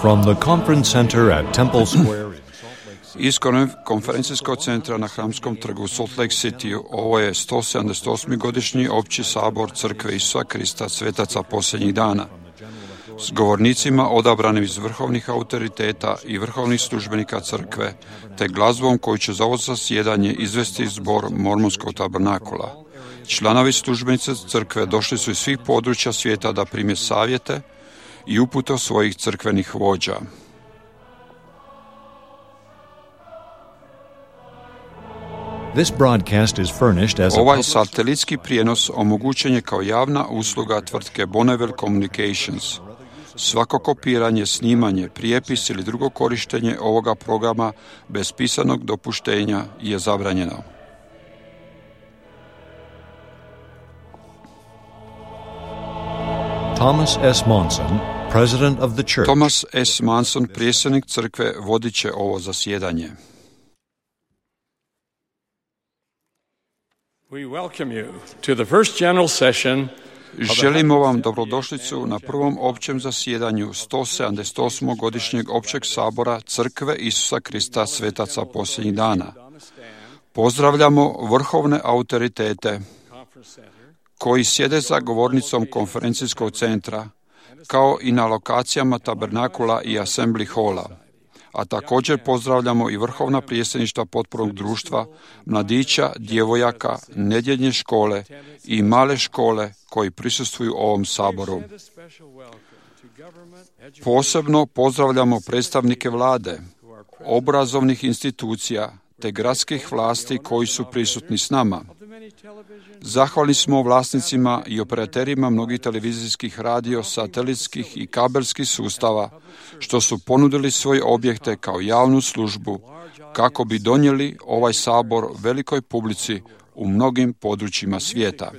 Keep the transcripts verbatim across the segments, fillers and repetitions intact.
From the conference center at Temple Square in Salt Lake City. Iz konferencijskog centra na Hramskom trgu u Salt Lake City, ovo je sto sedamdeset osmi godišnji opći sabor Crkve Isusa Krista svetaca posljednjih dana, s govornicima odabranim iz vrhovnih autoriteta i vrhovnih službenika crkve, te glazbom koju će za ovo zasjedanje izvesti zbor Mormonskog tabernakula. Članovi službenice crkve došli su iz svih područja svijeta da prime savjete i upute svojih crkvenih vođa. This broadcast is furnished as a Ovaj satelitski prijenos omogućen je kao javna usluga tvrtke Bonneville Communications. Svako kopiranje, snimanje, prijepis ili drugo korištenje ovoga programa bez pisanog dopuštenja je zabranjeno. Thomas S. Monson, president of the church. Thomas S. Monson, predsjednik crkve, vodit će ovo zasjedanje. We welcome you to the first general session. Želimo vam dobrodošlicu na prvom općem zasjedanju sto sedamdeset osmog godišnjeg općeg sabora Crkve Isusa Krista svetaca posljednjih dana. Pozdravljamo vrhovne autoritete koji sjede za govornicom konferencijskog centra, kao i na lokacijama tabernakula i assembly halla. A također pozdravljamo i vrhovna predsjedništva potpornog društva, mladića, djevojaka, nedjeljne škole i male škole koji prisustvuju ovom saboru. Posebno pozdravljamo predstavnike vlade, obrazovnih institucija te gradskih vlasti koji su prisutni s nama. Zahvalni smo vlasnicima i operaterima mnogih televizijskih, radio, satelitskih i kabelskih sustava što su ponudili svoje objekte kao javnu službu kako bi donijeli ovaj sabor velikoj publici u mnogim područjima svijeta.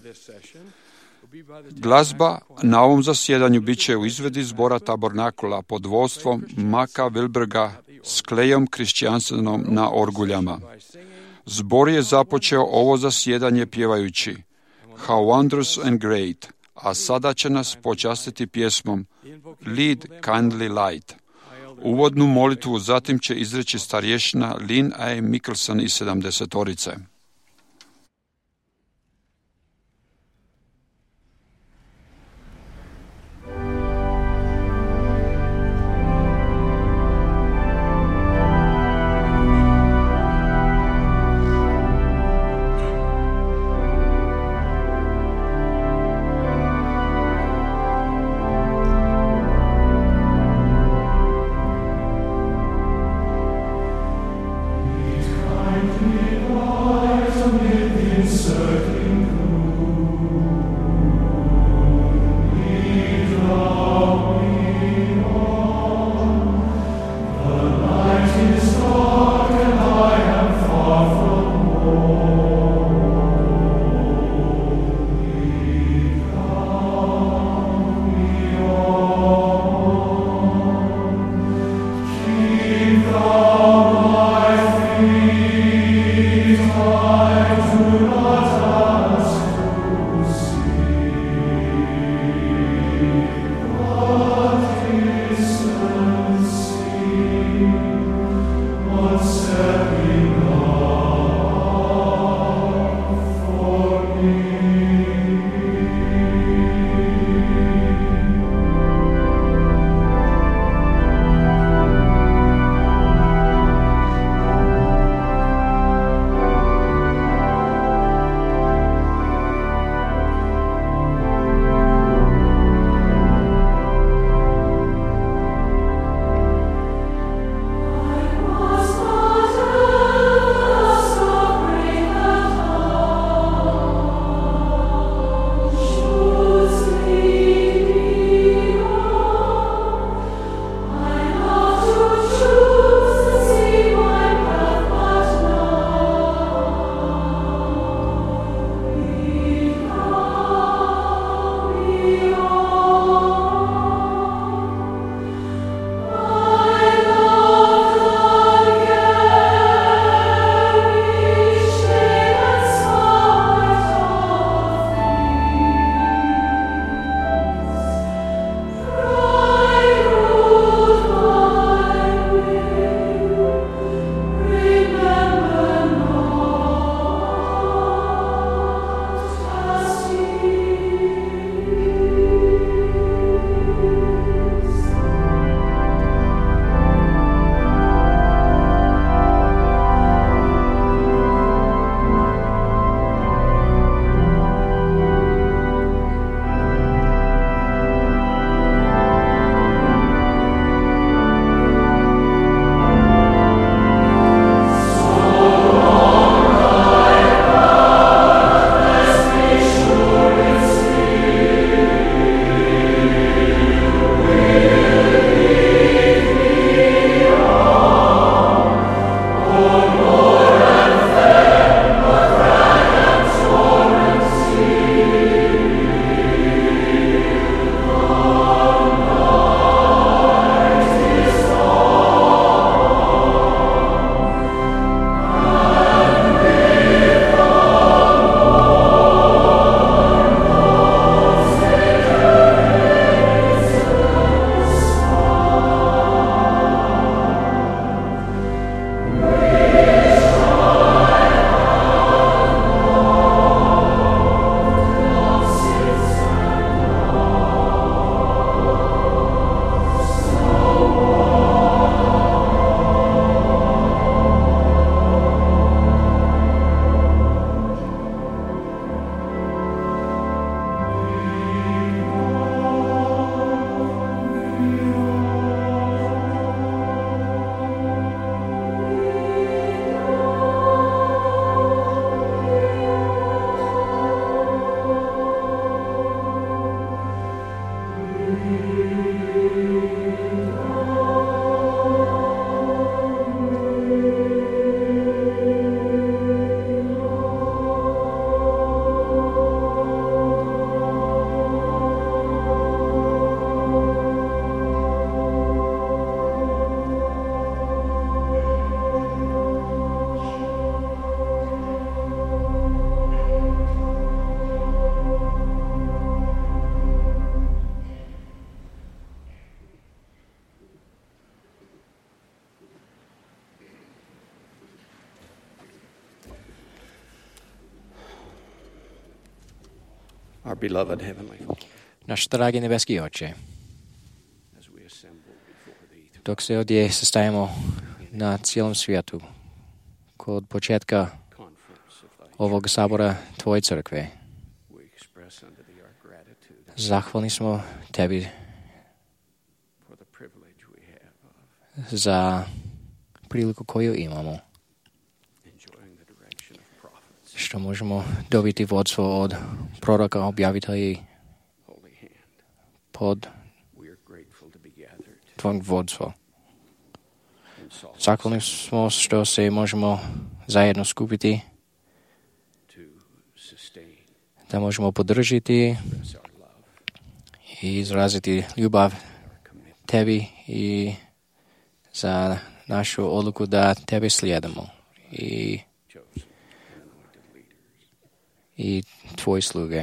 Glazba na ovom zasjedanju bit će u izvedbi zbora tabernakula pod vodstvom Maka Wilberga s Klejom Krišćanstvenom na orguljama. Zbor je započeo ovo zasjedanje pjevajući How Wondrous and Great, a sada će nas počastiti pjesmom Lead Kindly Light. Uvodnu molitvu zatim će izreći starješina Lynn A. Mickelson iz sedamdesetorice. Keep Our beloved Heavenly Father, Naš dragi nebeski Oče, as we assemble before Thee, dok se ovdje sastajemo na cijelom svijetu, kod početka conference of Thy, ovog sabora Tvoje crkve, we express unto Thee our gratitude zahvalni smo Tebi for the privilege we have of za priliku koju imamo, enjoying the direction of prophets, što možemo dobiti vodstvo od proroka, objavitelji holy hand. pod We are grateful to be gathered Tvojeg vodstva. in salt Zahvalni smo što se možemo zajedno skupiti, to sustain, da možemo podržiti express our love, i izraziti ljubav our commitment Tebi i za našu odluku da Tebe slijedimo i, chosen and anointed leaders. i Tvoje sluge.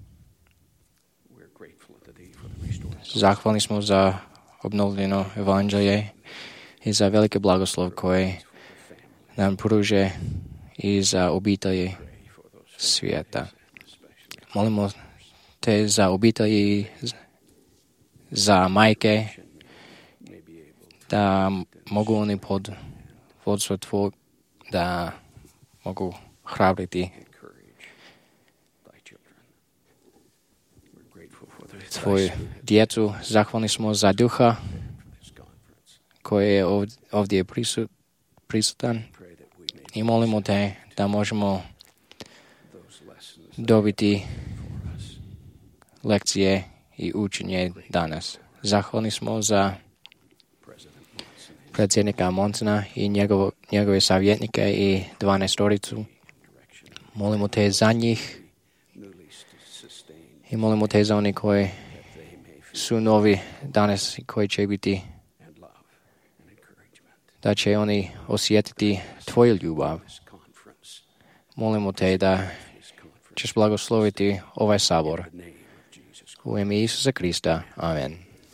We are grateful unto Thee for the restored soul. Zahvalni smo za obnovljeno evanđelje i za velike blagoslov koje nam pruže i za obitelji svijeta. Molimo Te za obitelji, za majke, May be able to da mogu oni pod vodstvo Tvoj, da mogu hrabriti encourage Thy children. We're grateful for the Thy Tvoju Spirit djecu. Zahvalni smo za duha for this conference. koji je ov- ovdje prisu- prisutan Pray that we may i molimo Te da možemo those lessons dobiti for us. lekcije i učenje danas. Zahvalni smo za President Monson and predsjednika Monsona i njegovo, njegove savjetnike i dvanaestoricu. direction, Molimo Te za njih newly sustained, i molimo Te za oni koji that they may feel su novi danas i koji će biti, and love and encouragement. da će oni osjetiti Tvoju ljubav. This conference, Molimo Te da this conference, ćeš blagosloviti ovaj sabor. in the name of Jesus Christ. U ime Isusa Krista. Amen.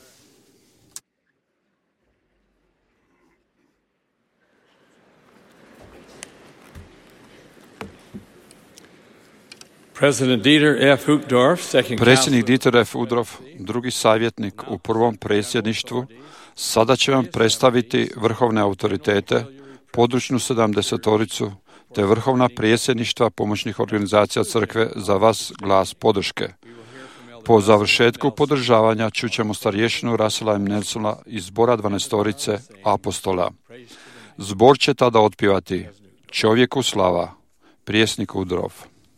President Dieter F. Uchtdorf, second Predsjednik counselor, Dieter F. Udrov, drugi savjetnik u prvom predsjedništvu, sada će vam predstaviti vrhovne autoritete, područnu sedamdesetoricu, te vrhovna predsjedništva pomoćnih organizacija crkve za vas glas podrške. Po završetku podržavanja čućemo starješinu Russella M. Nelsona iz zbora dvanaestorice apostola. Zbor će tada otpivati Čovjeku slava, prijesnik Udrov.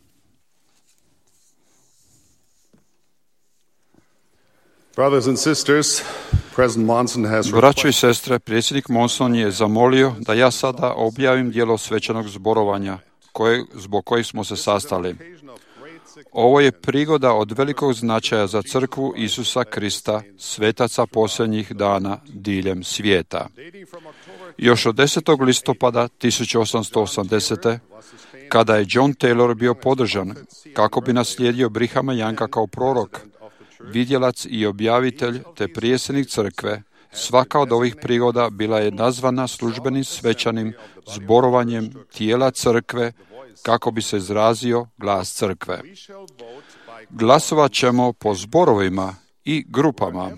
Brothers and sisters, President Monson has Braćo i sestre, predsjednik Monson je zamolio da ja sada objavim dijelo svečanog zborovanja koje, zbog kojih smo se sastali. Ovo je prigoda od velikog značaja za crkvu Isusa Krista, svetaca posljednjih dana diljem svijeta. Još od desetog listopada tisuću osamsto osamdesete. kada je John Taylor bio podržan kako bi naslijedio Brihama Younga kao prorok, vidjelac i objavitelj te prijesednik crkve, svaka od ovih prigoda bila je nazvana službenim svečanim zborovanjem tijela crkve kako bi se izrazio glas crkve. Glasovat ćemo po zborovima i grupama.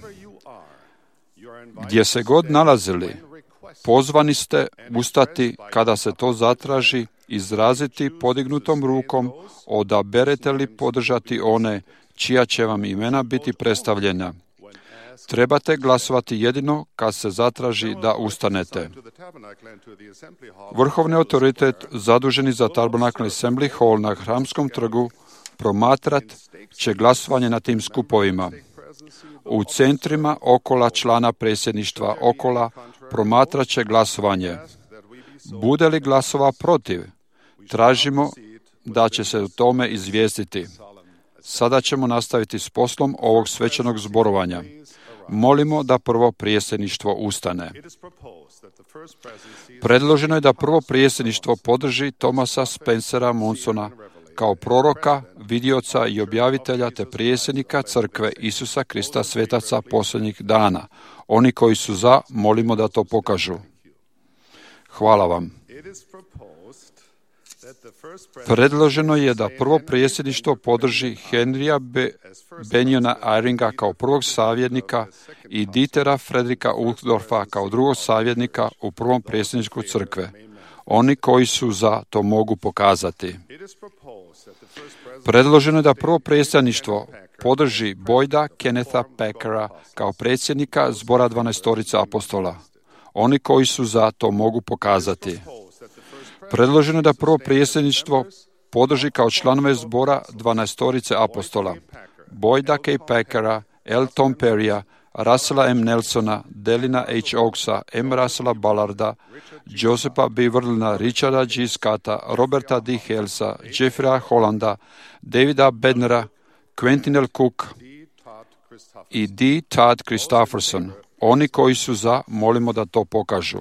Gdje se god nalazili, pozvani ste ustati kada se to zatraži, izraziti podignutom rukom, odaberete li podržati one čija će vam imena biti predstavljena. Trebate glasovati jedino kad se zatraži da ustanete. Vrhovni autoritet zaduženi za Tabernacle Assembly Hall na Hramskom trgu promatrat će glasovanje na tim skupovima. U centrima okola člana predsjedništva okola promatrat će glasovanje. Bude li glasova protiv, tražimo da će se o tome izvijestiti. Sada ćemo nastaviti s poslom ovog svečanog zborovanja. Molimo da prvo predsjedništvo ustane. Predloženo je da prvo predsjedništvo podrži Thomasa Spencera Monsona kao proroka, vidioca i objavitelja te predsjednika crkve Isusa Krista svetaca posljednjih dana. Oni koji su za, molimo da to pokažu. Hvala vam. Predloženo je da prvo predsjedništvo podrži Henrya Be- Benjona Eyringa kao prvog savjetnika i Dietera Fredrika Uchtdorfa kao drugog savjetnika u prvom predsjedništvu crkve. Oni koji su za to mogu pokazati. Predloženo je da prvo predsjedništvo podrži Boyda Kennetha Packera kao predsjednika zbora dvanaestorice apostola. Oni koji su za to mogu pokazati. Predloženo je da prvo predsjedništvo podrži kao članove zbora dvanaestorice apostola Boyda K. Packera, L. Tom Perrya, Russella M. Nelsona, Delina H. Oakesa, M. Russella Ballarda, Josepha B. Verlina, Richarda G. Scotta, Roberta D. Halesa, Jeffreya Hollanda, Davida Bednera, Quentin L. Cook i D. Todd Christofferson. Oni koji su za, molimo da to pokažu.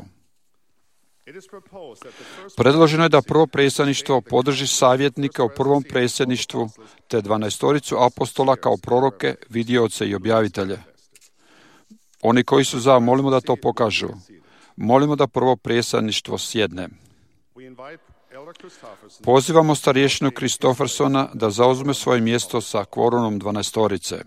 Predloženo je da prvo predsjedništvo podrži savjetnike u prvom predsjedništvu te dvanaestoricu apostola kao proroke, vidioce i objavitelje. Oni koji su za, molimo da to pokažu. Molimo da prvo predsjedništvo sjedne. Pozivamo starješinu Christoffersona da zauzme svoje mjesto sa kvorumom dvanaestorice.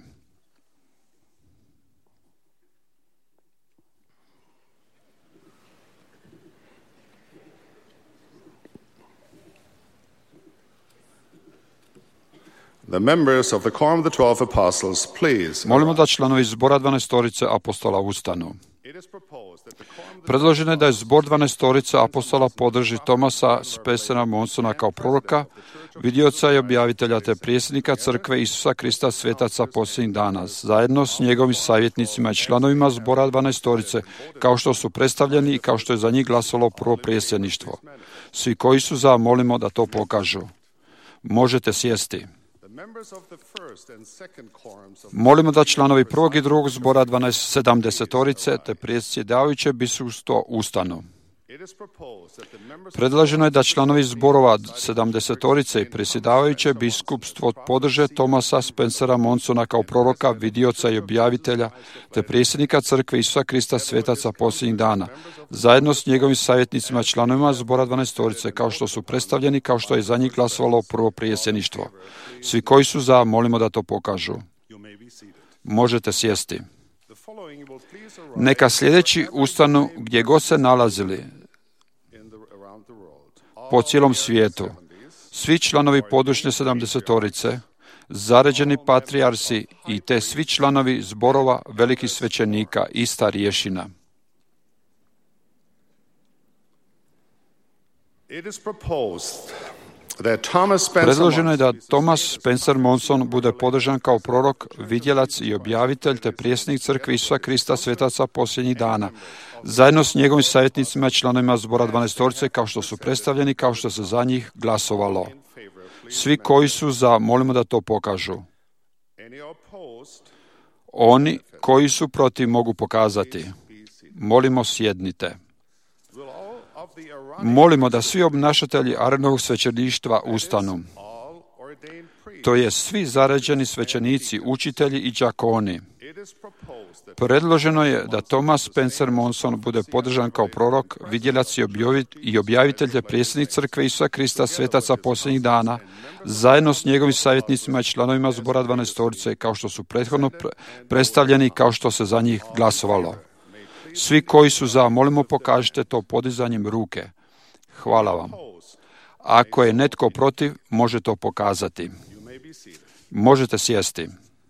The members of the Quorum of the Twelve Apostles, please. Molimo da članovi zbora dvanaestorice apostola ustanu. Predloženo je da je zbor dvanaestorice apostola podrži Thomasa Spencera Monsona kao proroka, vidioca i objavitelja te predsjednika crkve Isusa Krista svetaca posljednjih dana, zajedno s njegovim savjetnicima i članovima zbora dvanaestorice, kao što su predstavljeni i kao što je za njih glasalo prvo predsjedništvo. Svi koji su za, molimo da to pokažu. Možete sjesti. Molimo da članovi prvog i drugog zbora sedamdesetorice te predsjedavajuće biskupstvo ustanu. Predloženo je da članovi zborova sedamdesetorice i predsjedavajuće biskupstvo podrže Thomasa Spencera Monsona kao proroka, vidioca i objavitelja te predsjednika crkve Isusa Krista svetaca posljednjih dana, zajedno s njegovim savjetnicima članovima zbora dvanaestorice, kao što su predstavljeni, kao što je za njih glasovalo prvo predsjedništvo. Svi koji su za, molimo da to pokažu. Možete sjesti. Neka sljedeći ustanu gdje god se nalazili po cijelom svijetu. Svi članovi područne sedamdesetorice, zaređeni patrijarsi i te svi članovi zborova velikih svećenika i starješina. Predloženo je da Thomas Spencer Monson bude podržan kao prorok, vidjelac i objavitelj te predsjednik crkve Isusa Krista svetaca posljednjih dana, zajedno s njegovim savjetnicima i članovima zbora dvanaestorice, kao što su predstavljeni, kao što se za njih glasovalo. Svi koji su za, molimo da to pokažu. Oni koji su protiv mogu pokazati. Molimo, sjednite. Molimo da svi obnašatelji Aaronovog svećeništva ustanu. To je svi zaređeni svećenici, učitelji i đakoni. Predloženo je da Thomas Spencer Monson bude podržan kao prorok, vidjelac i objavitelj te predsjednik crkve Isusa Krista svetaca posljednjih dana, zajedno s njegovim savjetnicima i članovima zbora dvanaestorice, kao što su prethodno predstavljeni, kao što se za njih glasovalo. Svi koji su za, molimo pokažite to podizanjem ruke. Hvala vam. Ako je netko protiv, može to pokazati. Možete sjesti.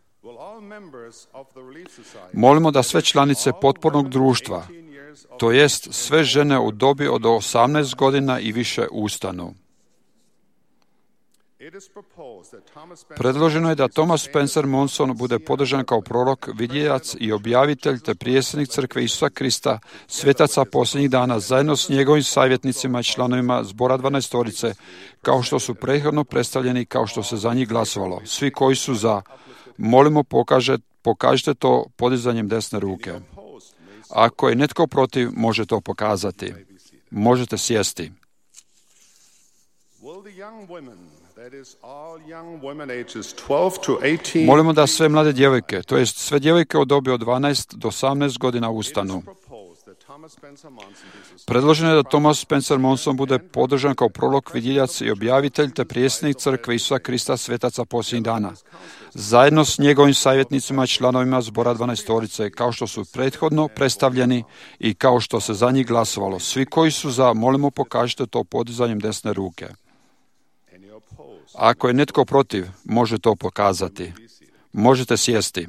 Molimo da sve članice potpornog društva, to jest sve žene u dobi od osamnaest godina i više ustanu. Predloženo je da Thomas Spencer Monson bude podržan kao prorok, vidjelac i objavitelj te predsjednik crkve Isusa Krista svetaca posljednjih dana, zajedno s njegovim savjetnicima i članovima zbora dvanaestorice, kao što su prethodno predstavljeni, kao što se za njih glasovalo. Svi koji su za, molimo pokaže, pokažite to podizanjem desne ruke. Ako je netko protiv, može to pokazati. Možete sjesti. Molimo da sve mlade djevojke, to jest sve djevojke u dobi od dvanaest do osamnaest godina ustanu. Predloženo je da Thomas Spencer Monson bude podržan kao prorok, vidjeljac i objavitelj te prijesnik crkve Isusa Krista svetaca posljednjih dana. Zajedno s njegovim savjetnicima i članovima zbora dvanaestorice, kao što su prethodno predstavljeni i kao što se za njih glasovalo. Svi koji su za, molimo pokažite to podizanjem desne ruke. Ako je netko protiv, može to pokazati. Možete sjesti.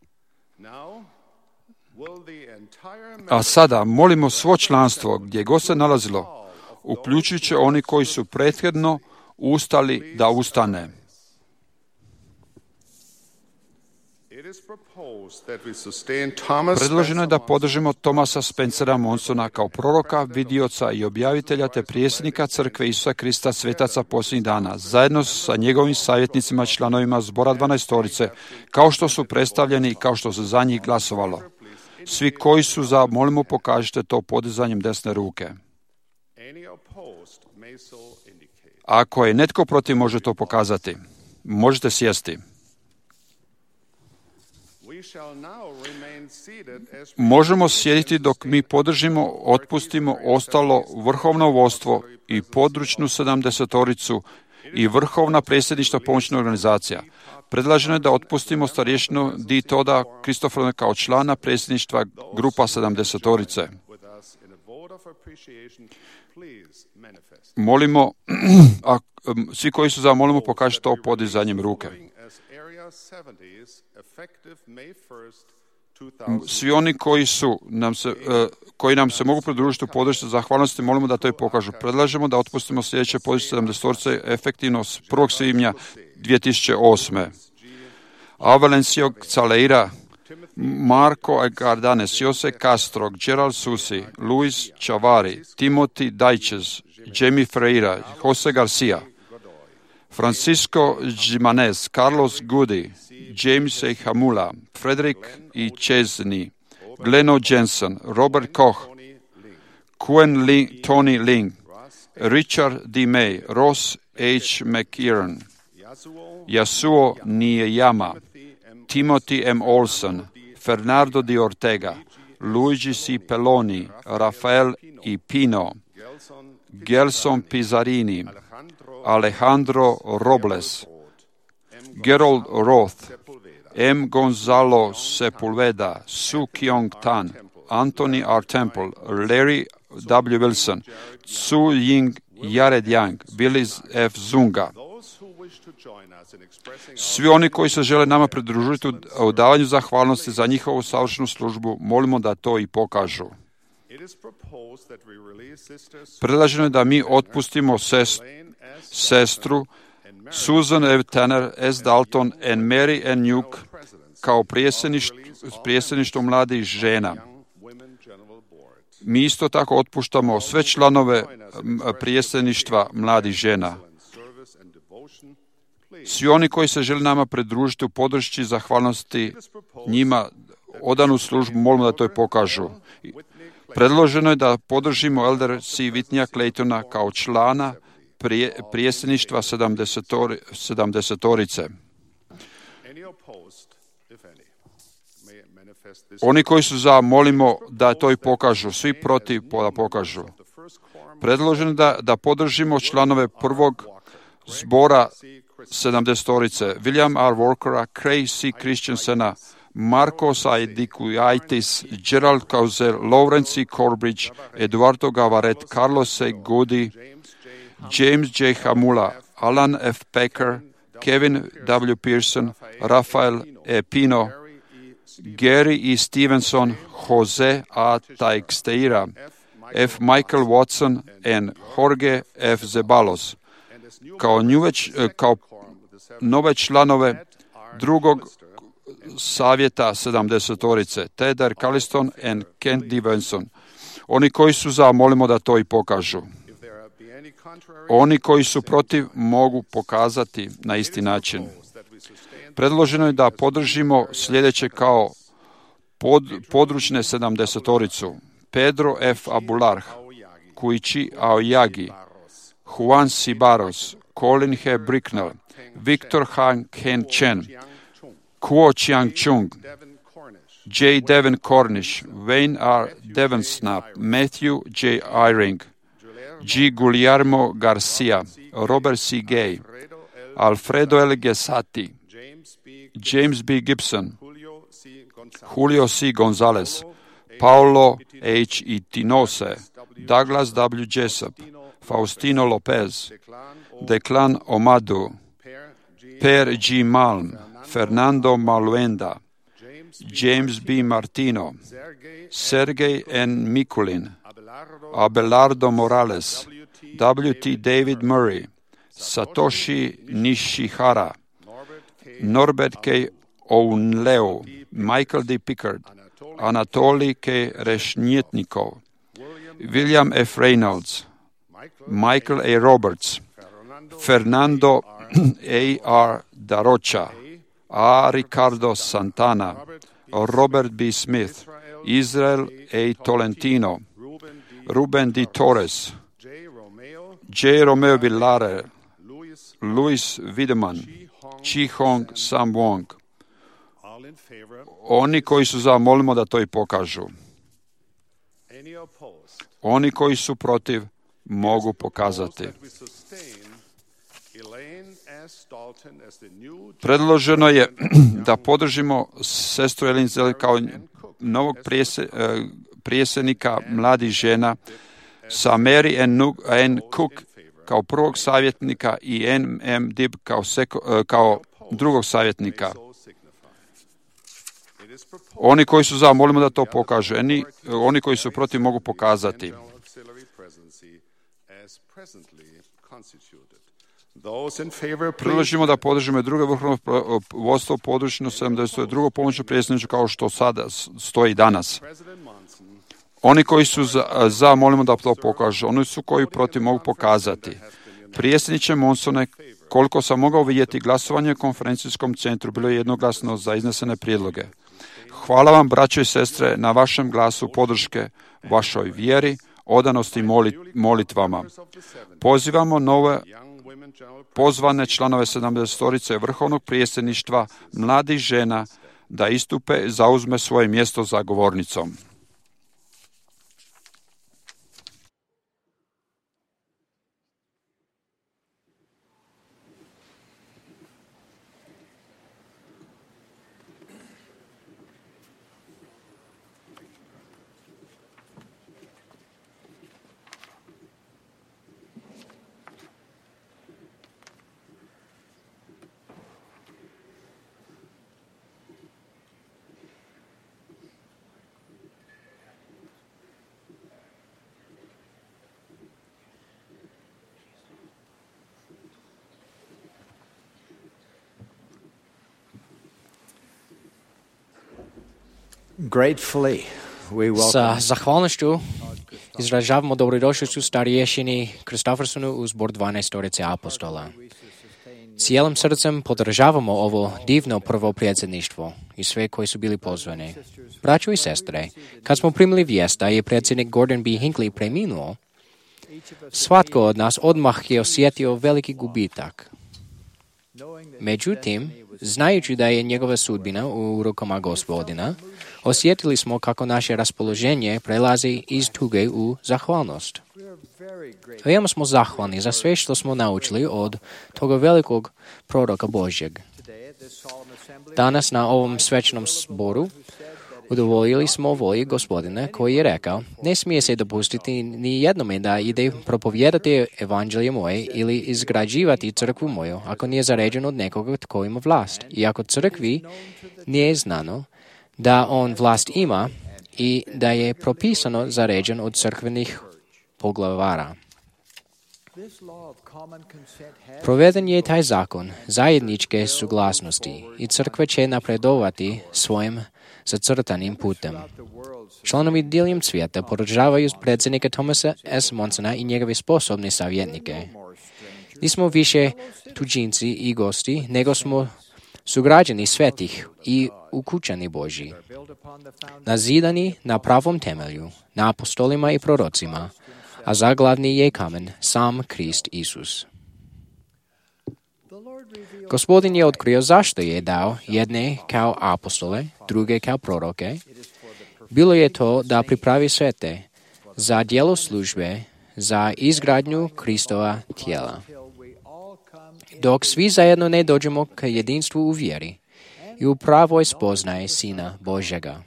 A sada molimo svo članstvo, gdje god se nalazilo, uključujući oni koji su prethodno ustali, da ustane. Predloženo je da podržimo Thomasa Spencera Monsona kao proroka, vidioca i objavitelja te prijesnika crkve Isusa Krista svetaca posljednjih dana, zajedno sa njegovim savjetnicima i članovima zbora dvanaestorice, kao što su predstavljeni i kao što se za njih glasovalo. Svi koji su za, molimo pokažite to podizanjem desne ruke. Ako je netko protiv, može to pokazati. Možete sjesti. Možemo sjediti dok mi podržimo, otpustimo ostalo vrhovno vodstvo i područnu sedamdesetoricu i vrhovna predsjedništva pomoćna organizacija. Predlaženo je da otpustimo starješinu Di Toda Kristofera kao člana predsjedništva grupa sedamdesetorice. Molimo, a svi koji su za, molimo pokažite to podizanjem ruke. Svi oni koji su nam se, koji nam se mogu pridružiti u podršci zahvalnosti, molimo da to i pokažu. Predlažemo da otpustimo sljedeće područje sedamdesetorice efektivno s prvog svibnja dvije tisuće osme. Avalencio Caleira, Marco Agardanes, Jose Castro, Gerald Susi, Luis Chavari, Timothy Dajčez, Jamie Ferreira, Jose Garcia, Francisco Jimenez, Carlos Goody, James A. Hamula, Frederick E. Chesney, Gleno Jensen, Robert Koch, Quen Ling, Tony Ling, Richard D. May, Ross H. McKieran, Yasuo Niyama, Timothy M. Olson, Fernando Di Ortega, Luigi C. Pelloni, Rafael E. Pino, Gelson Pizzarini, Alejandro Robles, Gerald Roth, M. Gonzalo Sepulveda, Su Kyung Tan, Anthony R. Temple, Larry W. Wilson, Tsu Ying Jared Yang, Billy F. Zunga. Svi oni koji se žele nama pridružiti u davanju zahvalnosti za njihovu savršenu službu, molimo da to i pokažu. Predlaženo je da mi otpustimo sest, sestru Susan F. Tanner, S. Dalton and Mary N. Nuke kao prijeseništvo mladih žena. Mi isto tako otpuštamo sve članove prijeseništva mladih žena. Svi oni koji se žele nama pridružiti u podršci zahvalnosti njima odanu službu, molimo da to i pokažu. Predloženo je da podržimo Elder C. Whitneya Claytona kao člana prije, prijeseništva sedamdesetori, sedamdesetorice. Oni koji su za, molimo da to i pokažu. Svi protiv da pokažu. Predloženo je da, da podržimo članove prvog zbora sedamdesetorice, William R. Walkera, Craig C. Christensena, Marcos Aidikujaitis, Gerald Causer, Lawrence C. Corbridge, Eduardo Gavaret, Carlos A. Goody, James J. Hamula, Alan F. Packer, Kevin W. Pearson, Rafael E. Pino, Gary E. Stevenson, Jose A. Teixeira, F. Michael Watson and Jorge F. Zeballos. Kao, njuveć, kao nove članove drugog savjeta sedamdesetorice, Tedder Calliston and Kent Stevenson. Oni koji su za, molimo da to i pokažu. Oni koji su protiv mogu pokazati na isti način. Predloženo je da podržimo sljedeće kao pod, područne sedamdesetoricu. Pedro F. Abularh, Kuichi Aoyagi, Juan C. Barros, Colin H. Bricknell, Victor Han Ken Chen, Kuo Chiang Chung, J. Devin Cornish, Wayne R. Devonsnap, Matthew J. Eyring, G. Guillermo Garcia, Robert C. Gay, Alfredo L. Gesati, James B. Gibson, Julio C. Gonzalez, Paulo H. Itinose, Douglas W. Jessup, Faustino Lopez, Declan Omadu, Per G. Malm, Fernando Maluenda, James B. Martino, Sergey N. Mikulin, Abelardo Morales, W. T. David Murray, Satoshi Nishihara, Norbert K. Ounleo, Michael D. Pickard, Anatoly K. Reshnitnikov, William F. Reynolds, Michael A. Roberts, Fernando A. R. Darocha, A. Ricardo Santana, Robert B. Smith, Israel A. Tolentino, Ruben D. Torres, J. Romeo Villare, Luis Wiedemann, Chi Hong Sam Wong. Oni koji su za, molimo da to i pokažu. Oni koji su protiv, mogu pokazati. Predloženo je da podržimo sestru Elaine Zeller kao novog prijesednika mladih žena, sa Mary Ann Cook kao prvog savjetnika i N M Dibb kao, seko, kao drugog savjetnika. Oni koji su za, molimo da to pokažu. Oni, oni koji su protiv, mogu pokazati. Priložimo da podržimo druge vrhovno vodstvo područno sedamdeset drugo pomoćno predsjedništvo kao što sada stoji danas. Oni koji su za, za, molimo da to pokažu. Oni su koji protiv, mogu pokazati. Predsjedniče Monsone, koliko sam mogao vidjeti, glasovanje u konferencijskom centru bilo je jednoglasno za iznesene prijedloge. Hvala vam, braćo i sestre, na vašem glasu podrške, vašoj vjeri, odanosti i molitvama. Pozivamo nove pozvane članove sedamdesetorice vrhovnog predsjedništva mladih žena da istupe i zauzme svoje mjesto za govornicom. Sa zahvalnošću izražavamo dobrodošlicu starješini Kristofersonu u zbor dvanaestorice apostola. Cijelim srcem podržavamo ovo divno prvo predsjedništvo i sve koji su bili pozvani. Braćo i sestre, kad smo primili vijest da je predsjednik Gordon B. Hinckley preminuo, svatko od nas odmah je osjetio veliki gubitak. Međutim, znajući da je njegova sudbina u rukama Gospodina, osjetili smo kako naše raspoloženje prelazi iz tuge u zahvalnost. Veoma smo zahvalni za sve što smo naučili od toga velikog proroka Božjeg. Danas na ovom svečanom zboru udovoljili smo volji Gospodina koji je rekao: ne smije se dopustiti ni jednome da ide propovijedati evanđelje moje ili izgrađivati crkvu moju ako nije zaređen od nekoga tko ima vlast. I ako crkvi nije znano da on vlast ima i da je propisano zaređen od crkvenih poglavara. Proveden je taj zakon zajedničke suglasnosti i crkva će napredovati svojim zacrtanim putem. Članovi diljem svijeta podržavaju predsjednika Thomasa S. Monsona i njegove sposobne savjetnike. Nismo više tuđinci i gosti, nego smo sugrađani svetih i ukućani Božji, nazidani na pravom temelju, na apostolima i prorocima, a zaglavni je kamen sam Krist Isus. Gospodin je otkrio zašto je dao jedne kao apostole, druge kao proroke. Bilo je to da pripravi svete za djelo službe, za izgradnju Kristova tijela. Dok svi zajedno ne dođemo k jedinstvu u vjeri i u pravoj spoznaje Sina Božjega.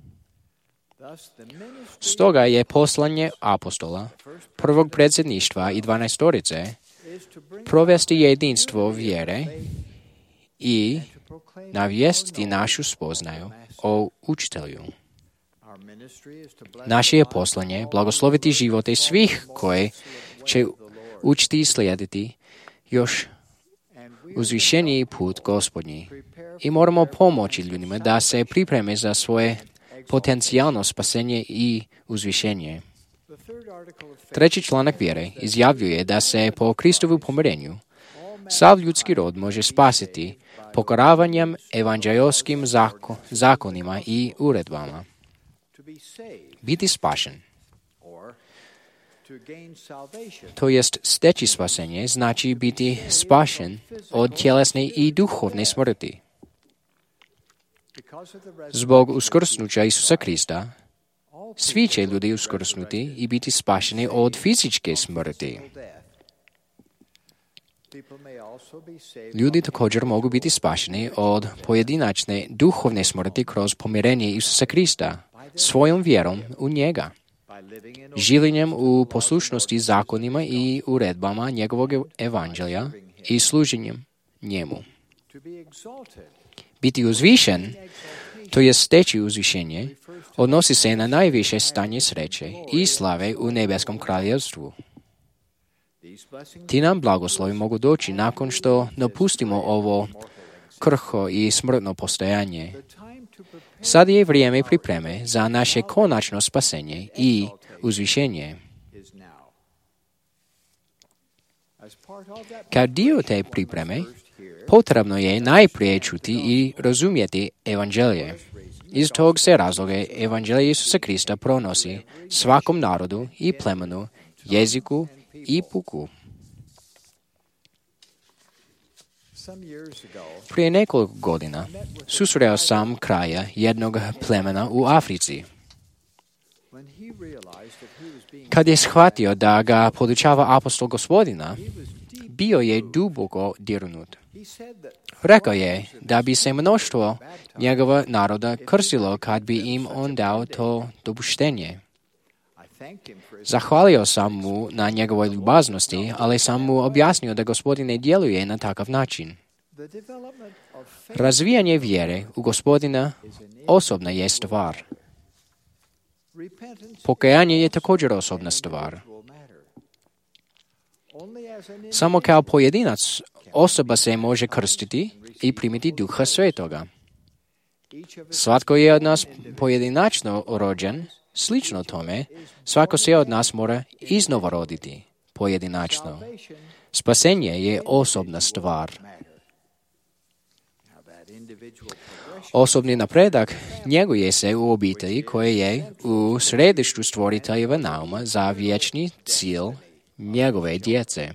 Stoga je poslanje apostola, prvog predsjedništva i dvanaestorice provesti jedinstvo vjere i navijestiti našu spoznaju o učitelju. Naše je poslanje blagosloviti živote svih koji će učiti i slijediti još uzvišeniji put Gospodnji. I moramo pomoći ljudima da se pripreme za svoje potencijalno spasenje i uzvišenje. Treći članak vjere izjavljuje da se po Kristovu pomirenju sav ljudski rod može spasiti pokoravanjem evanđeoskim zako, zakonima i uredbama. Biti spašen, to jest steći spasenje, znači biti spašen od tjelesne i duhovne smrti. Zbog uskrsnuća Isusa Krista, svi će ljudi uskrsnuti i biti spašeni od fizičke smrti. Ljudi također mogu biti spašeni od pojedinačne duhovne smrti kroz pomirenje Isusa Krista, svojom vjerom u njega, življenjem u poslušnosti zakonima i uredbama njegovog evanđelja i služenjem njemu. Biti uzvišen, to je steći uzvišenje, odnosi se na najviše stanje sreće i slave u nebeskom kraljevstvu. Ti nam blagoslovi mogu doći nakon što napustimo ovo krhko i smrtno postojanje. Sad je vrijeme pripreme za naše konačno spasenje i uzvišenje. Kao dio te pripreme, potrebno je najprije čuti i razumjeti evanđelje. Iz tog se razloga evanđelje Isusa Krista pronosi svakom narodu i plemenu, jeziku i puku. Prije nekoliko godina susreo sam kraja jednog plemena u Africi. Kad je shvatio da ga podučava apostol Gospodina, bio je duboko dirnut. Rekao je da bi se mnoštvo njegova naroda krstilo kad bi im on dao to dopuštenje. Zahvalio sam mu na njegovoj ljubaznosti, ali sam mu objasnio da Gospodin ne djeluje na takav način. Razvijanje vjere u Gospodina osobna je stvar. Pokajanje je također osobna stvar. Samo kao pojedinac osoba se može krstiti i primiti Duha Svetoga. Svatko je od nas pojedinačno rođen, slično tome, svako se od nas mora iznova roditi, pojedinačno. Spasenje je osobna stvar. Osobni napredak njeguje se u obitelji koje je u središtu stvoriteljeva nauma za vječni cilj njegove djece.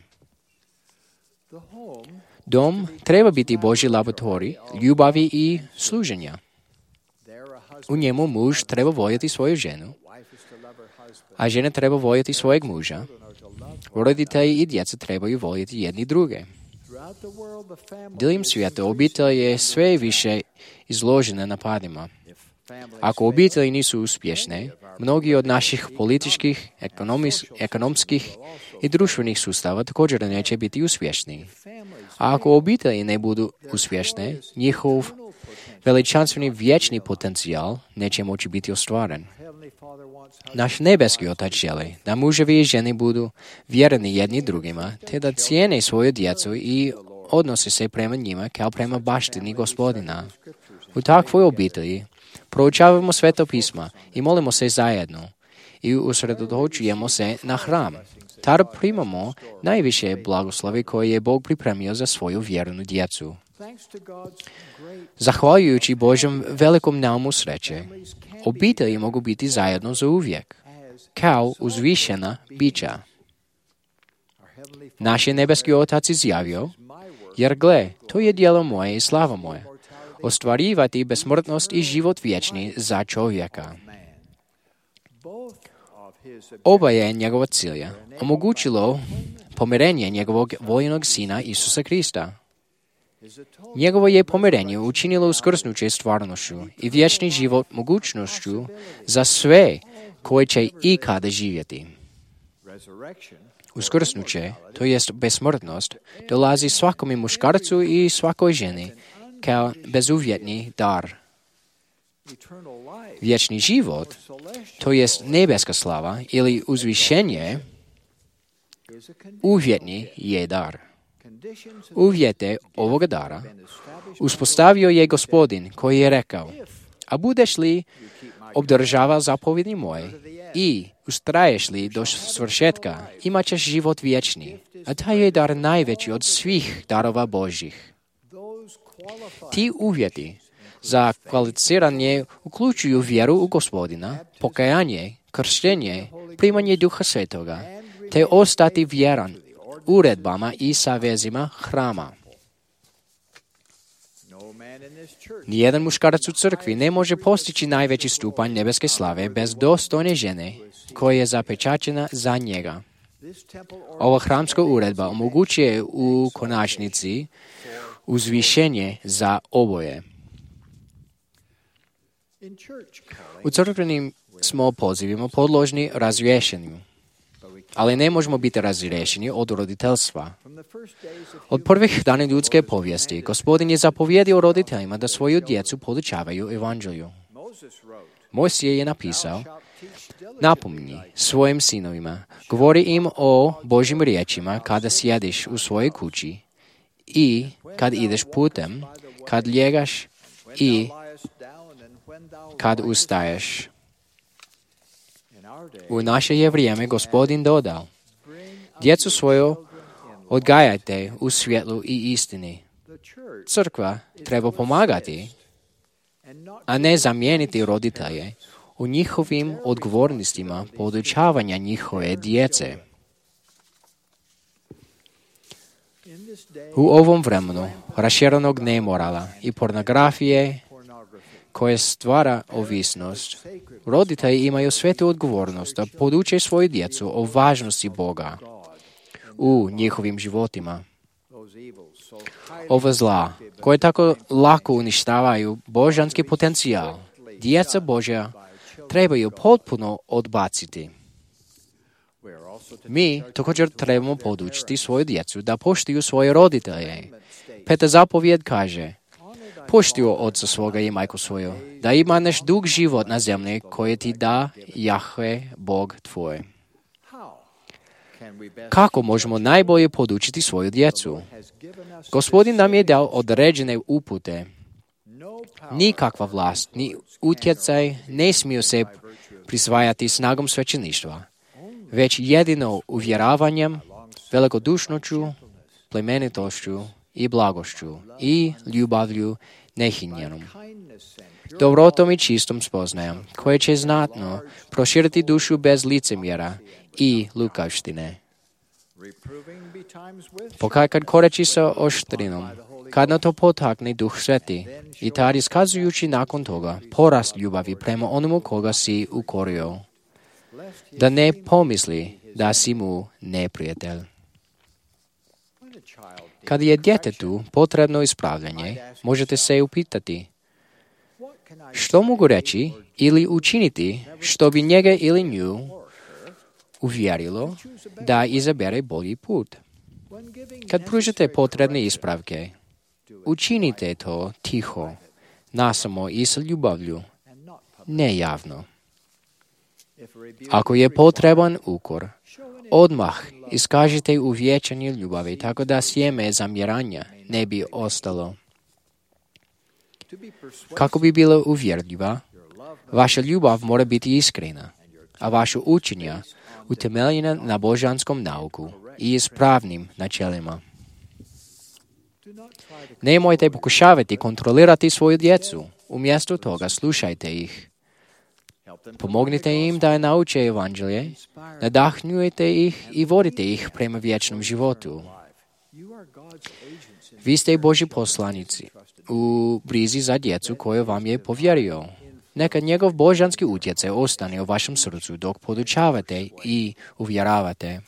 Dom treba biti Božji laboratorij ljubavi i služenja. U njemu muž treba voljeti svoju ženu, a žena treba voljeti svojeg muža. Roditelji i djeca trebaju voljeti jedni druge. Diljem svijeta obitelj je sve više izložena napadima. Ako obitelji nisu uspješne, mnogi od naših političkih, ekonomskih i društvenih sustava također neće biti uspješni. A ako obitelji ne budu uspješne, njihov veličanstveni vječni potencijal neće moći biti ostvaren. Naš nebeski Otac želi da muževi i žene budu vjerni jedni drugima, te da cijene svoju djecu i odnose se prema njima kao prema baštini Gospodina. U takvoj obitelji proučavamo Sveto pisma i molimo se zajedno i usredotočujemo se na hram. Tada primamo najviše blagoslovi koje je Bog pripremio za svoju vjernu djecu. Zahvaljujući Božjem velikom naumu sreće, obitelji mogu biti zajedno za uvijek, kao uzvišena bića. Naš je nebeski Otac izjavio, Jer gle, to je djelo moje i slava moja, ostvarivati besmrtnost i život vječni za čovjeka. Oba je njegova cilja omogućilo pomirenje njegovog voljenog sina Isusa Krista. Njegovo je pomirenje učinilo uskrsnuće stvarnošću i vječni život mogućnošću za sve koji će ikada živjeti. Uskrsnuće, to jest besmrtnost, dolazi svakome muškarcu i svakoj ženi kao bezuvjetni dar. Vječni život, to jest nebeska slava ili uzvišenje, uvjetni je dar. Uvjete ovoga dara uspostavio je Gospodin koji je rekao: a budeš li obdržava zapovjedi moje i ustraješ li do svršetka, imat ćeš život vječni. A taj je dar najveći od svih darova Božjih. Ti uvjeti za kvalificiranje uključuju vjeru u Gospodina, pokajanje, krštenje, primanje Duha Svetoga, te ostati vjeran uredbama i savezima hrama. Nijedan muškarac u crkvi ne može postići najveći stupanj nebeske slave bez dostojne žene koja je zapečaćena za njega. Ova hramska uredba omogućuje u konačnici uzvišenje za oboje. U crkvenim smo pozivima podložni razriješenju, ali ne možemo biti razriješeni od roditeljstva. Od prvih dana ljudske povijesti Gospodin je zapovjedio roditeljima da svoju djecu podučavaju evanđelju. Mojsije je napisao: napomni svojim sinovima, govori im o Božjim riječima kada sjediš u svojoj kući i kad ideš putem, kad ljegaš i kad ustaješ. U naše je vrijeme Gospodin dodao: djecu svoju odgajajte u svjetlu i istini. Crkva treba pomagati, a ne zamijeniti roditelje u njihovim odgovornostima podučavanja njihove djece. U ovom vremenu raširenog nemorala i pornografije koje stvara ovisnost, roditelji imaju svetu odgovornost da poduče svoju djecu o važnosti Boga u njihovim životima. Ova zla, koje tako lako uništavaju božanski potencijal, djeca Božja trebaju potpuno odbaciti. Mi također trebamo podučiti svoju djecu da poštuju svoje roditelje. Peta zapovjed kaže: poštuj oca svoga i majku svoju, da imaš dug život na zemlji koje ti da Jahve, Bog tvoj. Kako možemo najbolje podučiti svoju djecu? Gospodin nam je dao određene upute. Nikakva vlast, ni utjecaj ne smiju se prisvajati snagom svećeništva, već jedino uvjeravanjem, velikodušnošću, plemenitošću i blagošću i ljubavlju nehinjenom, dobrotom i čistom spoznajom, koje će znatno proširiti dušu bez licemjera i lukavštine. Pokaj kad koreći sa oštrinom, kad na to potakne Duh Sveti, i tad iskazujući nakon toga porast ljubavi prema onomu koga si ukorio, da ne pomisli da si mu neprijatelj. Kad je djetetu potrebno ispravljanje, možete se upitati: što mogu reći ili učiniti što bi njega ili nju uvjerilo da izabere bolji put? Kad pružite potrebne ispravke, učinite to tiho, nasamo i sa ljubavlju, ne javno. Ako je potreban ukor, odmah iskažite uvječanje ljubavi, tako da sjeme zamjeranja ne bi ostalo. Kako bi bila uvjerljiva, vaša ljubav mora biti iskrena, a vaša učenja utemeljena na božanskom nauku i ispravnim načelima. Nemojte pokušavati kontrolirati svoju djecu, umjesto toga slušajte ih. Pomognite im da nauče evanđelje, nadahnjujte ih i vodite ih prema vječnom životu. Vi ste Božji poslanici u brizi za djecu koju vam je povjerio. Neka njegov božanski utjecaj ostane u vašem srcu dok podučavate i uvjeravate.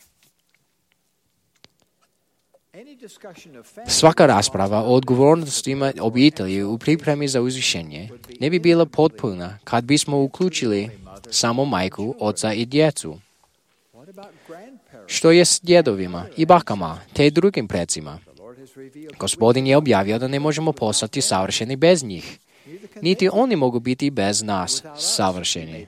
Svaka rasprava o odgovornostima obitelji u pripremi za uzvišenje ne bi bila potpuna kad bismo uključili samo majku, oca i djecu. Što je s djedovima i bakama te drugim precima? Gospodin je objavio da ne možemo postati savršeni bez njih. Niti oni mogu biti bez nas savršeni.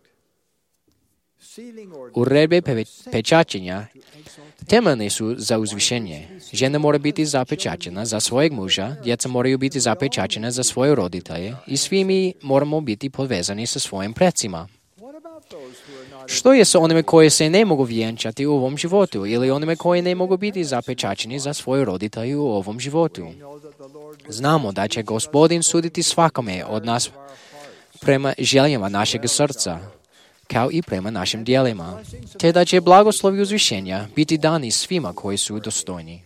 Uredbe pe- pečaćenja temeljne su za uzvišenje. Žena mora biti zapečaćena za svojeg muža, djeca moraju biti zapečaćena za svoje roditelje i svi mi moramo biti povezani sa svojim precima. Što je sa onime koji se ne mogu vjenčati u ovom životu ili onime koji ne mogu biti zapečaćeni za svoje roditelje u ovom životu? Znamo da će Gospodin suditi svakome od nas prema željama našeg srca, kao i prema našim djelima, te da će blagoslovi uzvišenja biti dani svima koji su dostojni.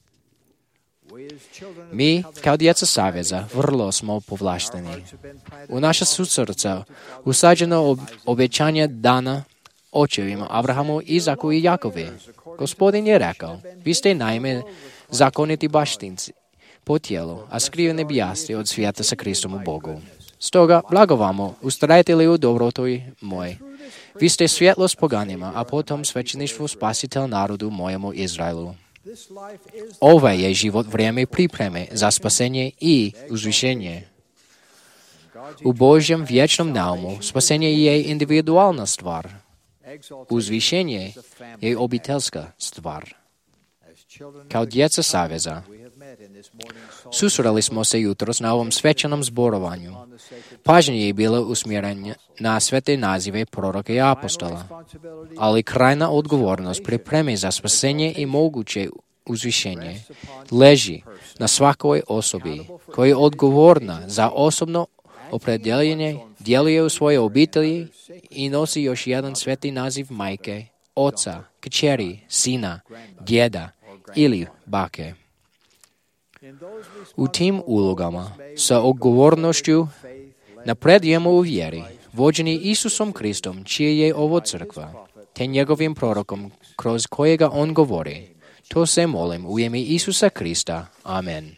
Mi, kao djeca Saveza, vrlo smo povlašteni. U naša su srca usađeno obećanje dana očevima Abrahamu, Izaku i Jakovi. Gospodin je rekao, vi ste naime zakoniti baštinci po tijelu, a skrivene bijaste od svijeta sa Kristom u Bogu. Stoga, blagovamo, ustrajte li u dobrotoj moj. Vi ste svjetlost poganima, a potom svećeništvo spasitelj narodu mojemu Izraelu. Ovaj je život vrijeme pripreme za spasenje i uzvišenje. U Božjem vječnom naumu spasenje je individualna stvar. Uzvišenje je obiteljska stvar. Kao djeca Saveza, susreli smo se jutros na ovom svečanom zborovanju. Pažnja je bila usmjerena na svete nazive proroka i apostola, ali krajna odgovornost pripreme za spasenje i moguće uzvišenje leži na svakoj osobi koja je odgovorna za osobno opredjeljenje, djeluje u svojoj obitelji i nosi još jedan sveti naziv majke, oca, kćeri, sina, djeda ili bake. U tim ulogama sa odgovornošću napredujemo u vjeri, vođeni Isusom Kristom, čije je ovo crkva, te njegovim prorokom kroz kojega on govori. To se molim u ime Isusa Krista. Amen.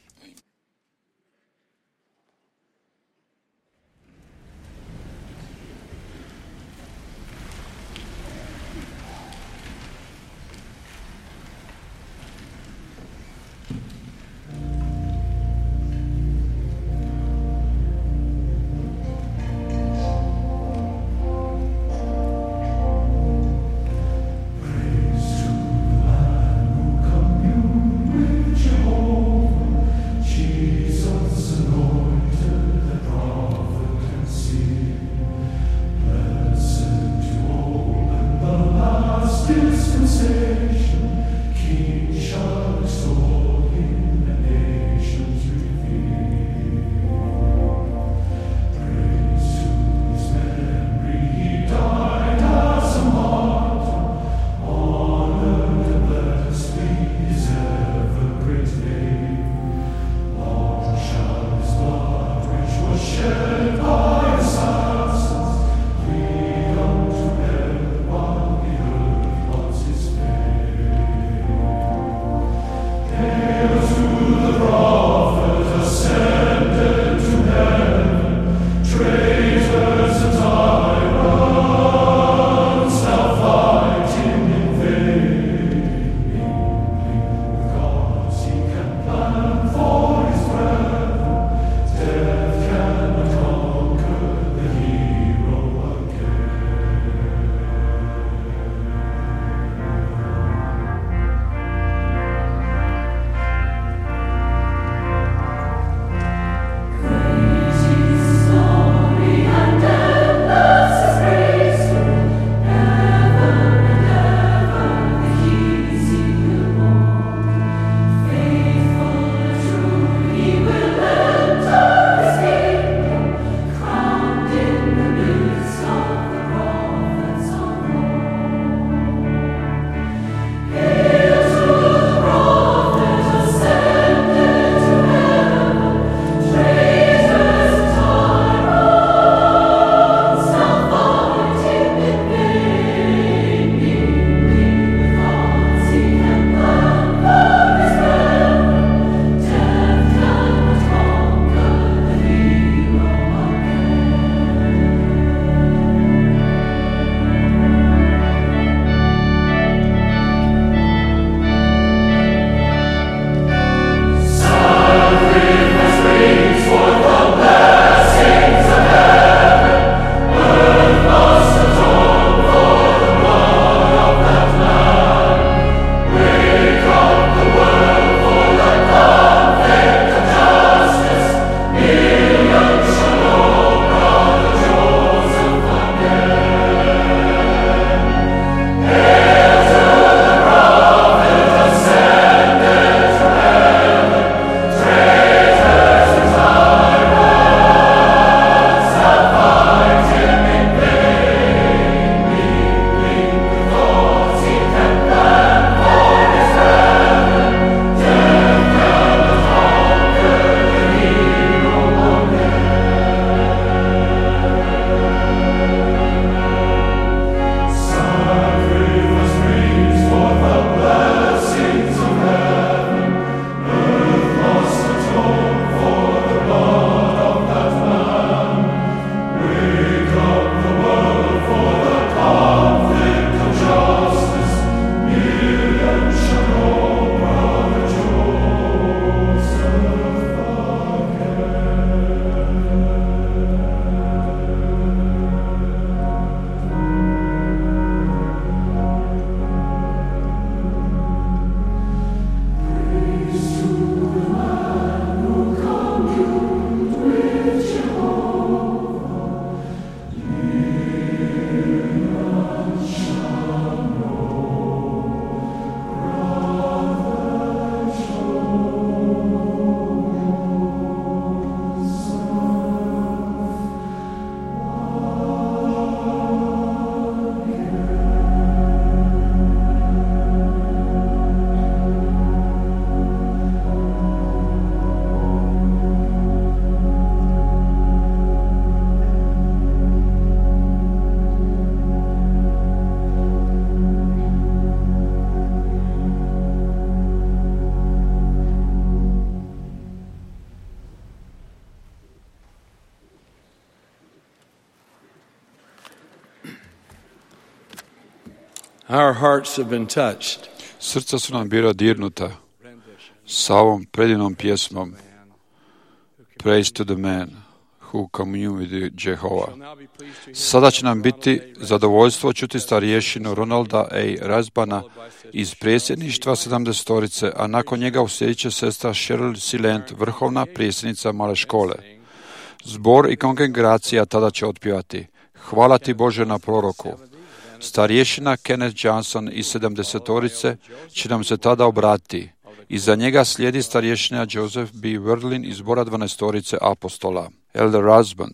Our hearts have been touched. Srca su nam bila dirnuta sa ovom predivnom pjesmom Praise to the man who commune with Jehovah. Sada će nam biti zadovoljstvo čuti starješinu Ronalda A. Razbana iz predsjedništva sedamdesetorice, a nakon njega uslijedit će sestra Cheryl Silent, vrhovna predsjednica male škole. Zbor i kongregacija tada će otpjevati Hvala ti Bože na proroku. Starješina Kenneth Johnson iz sedamdesetorice će nam se tada obratiti. Iza njega slijedi starješina Joseph B. Wordlin iz zbora dvanaestorice apostola. Elder Rasband.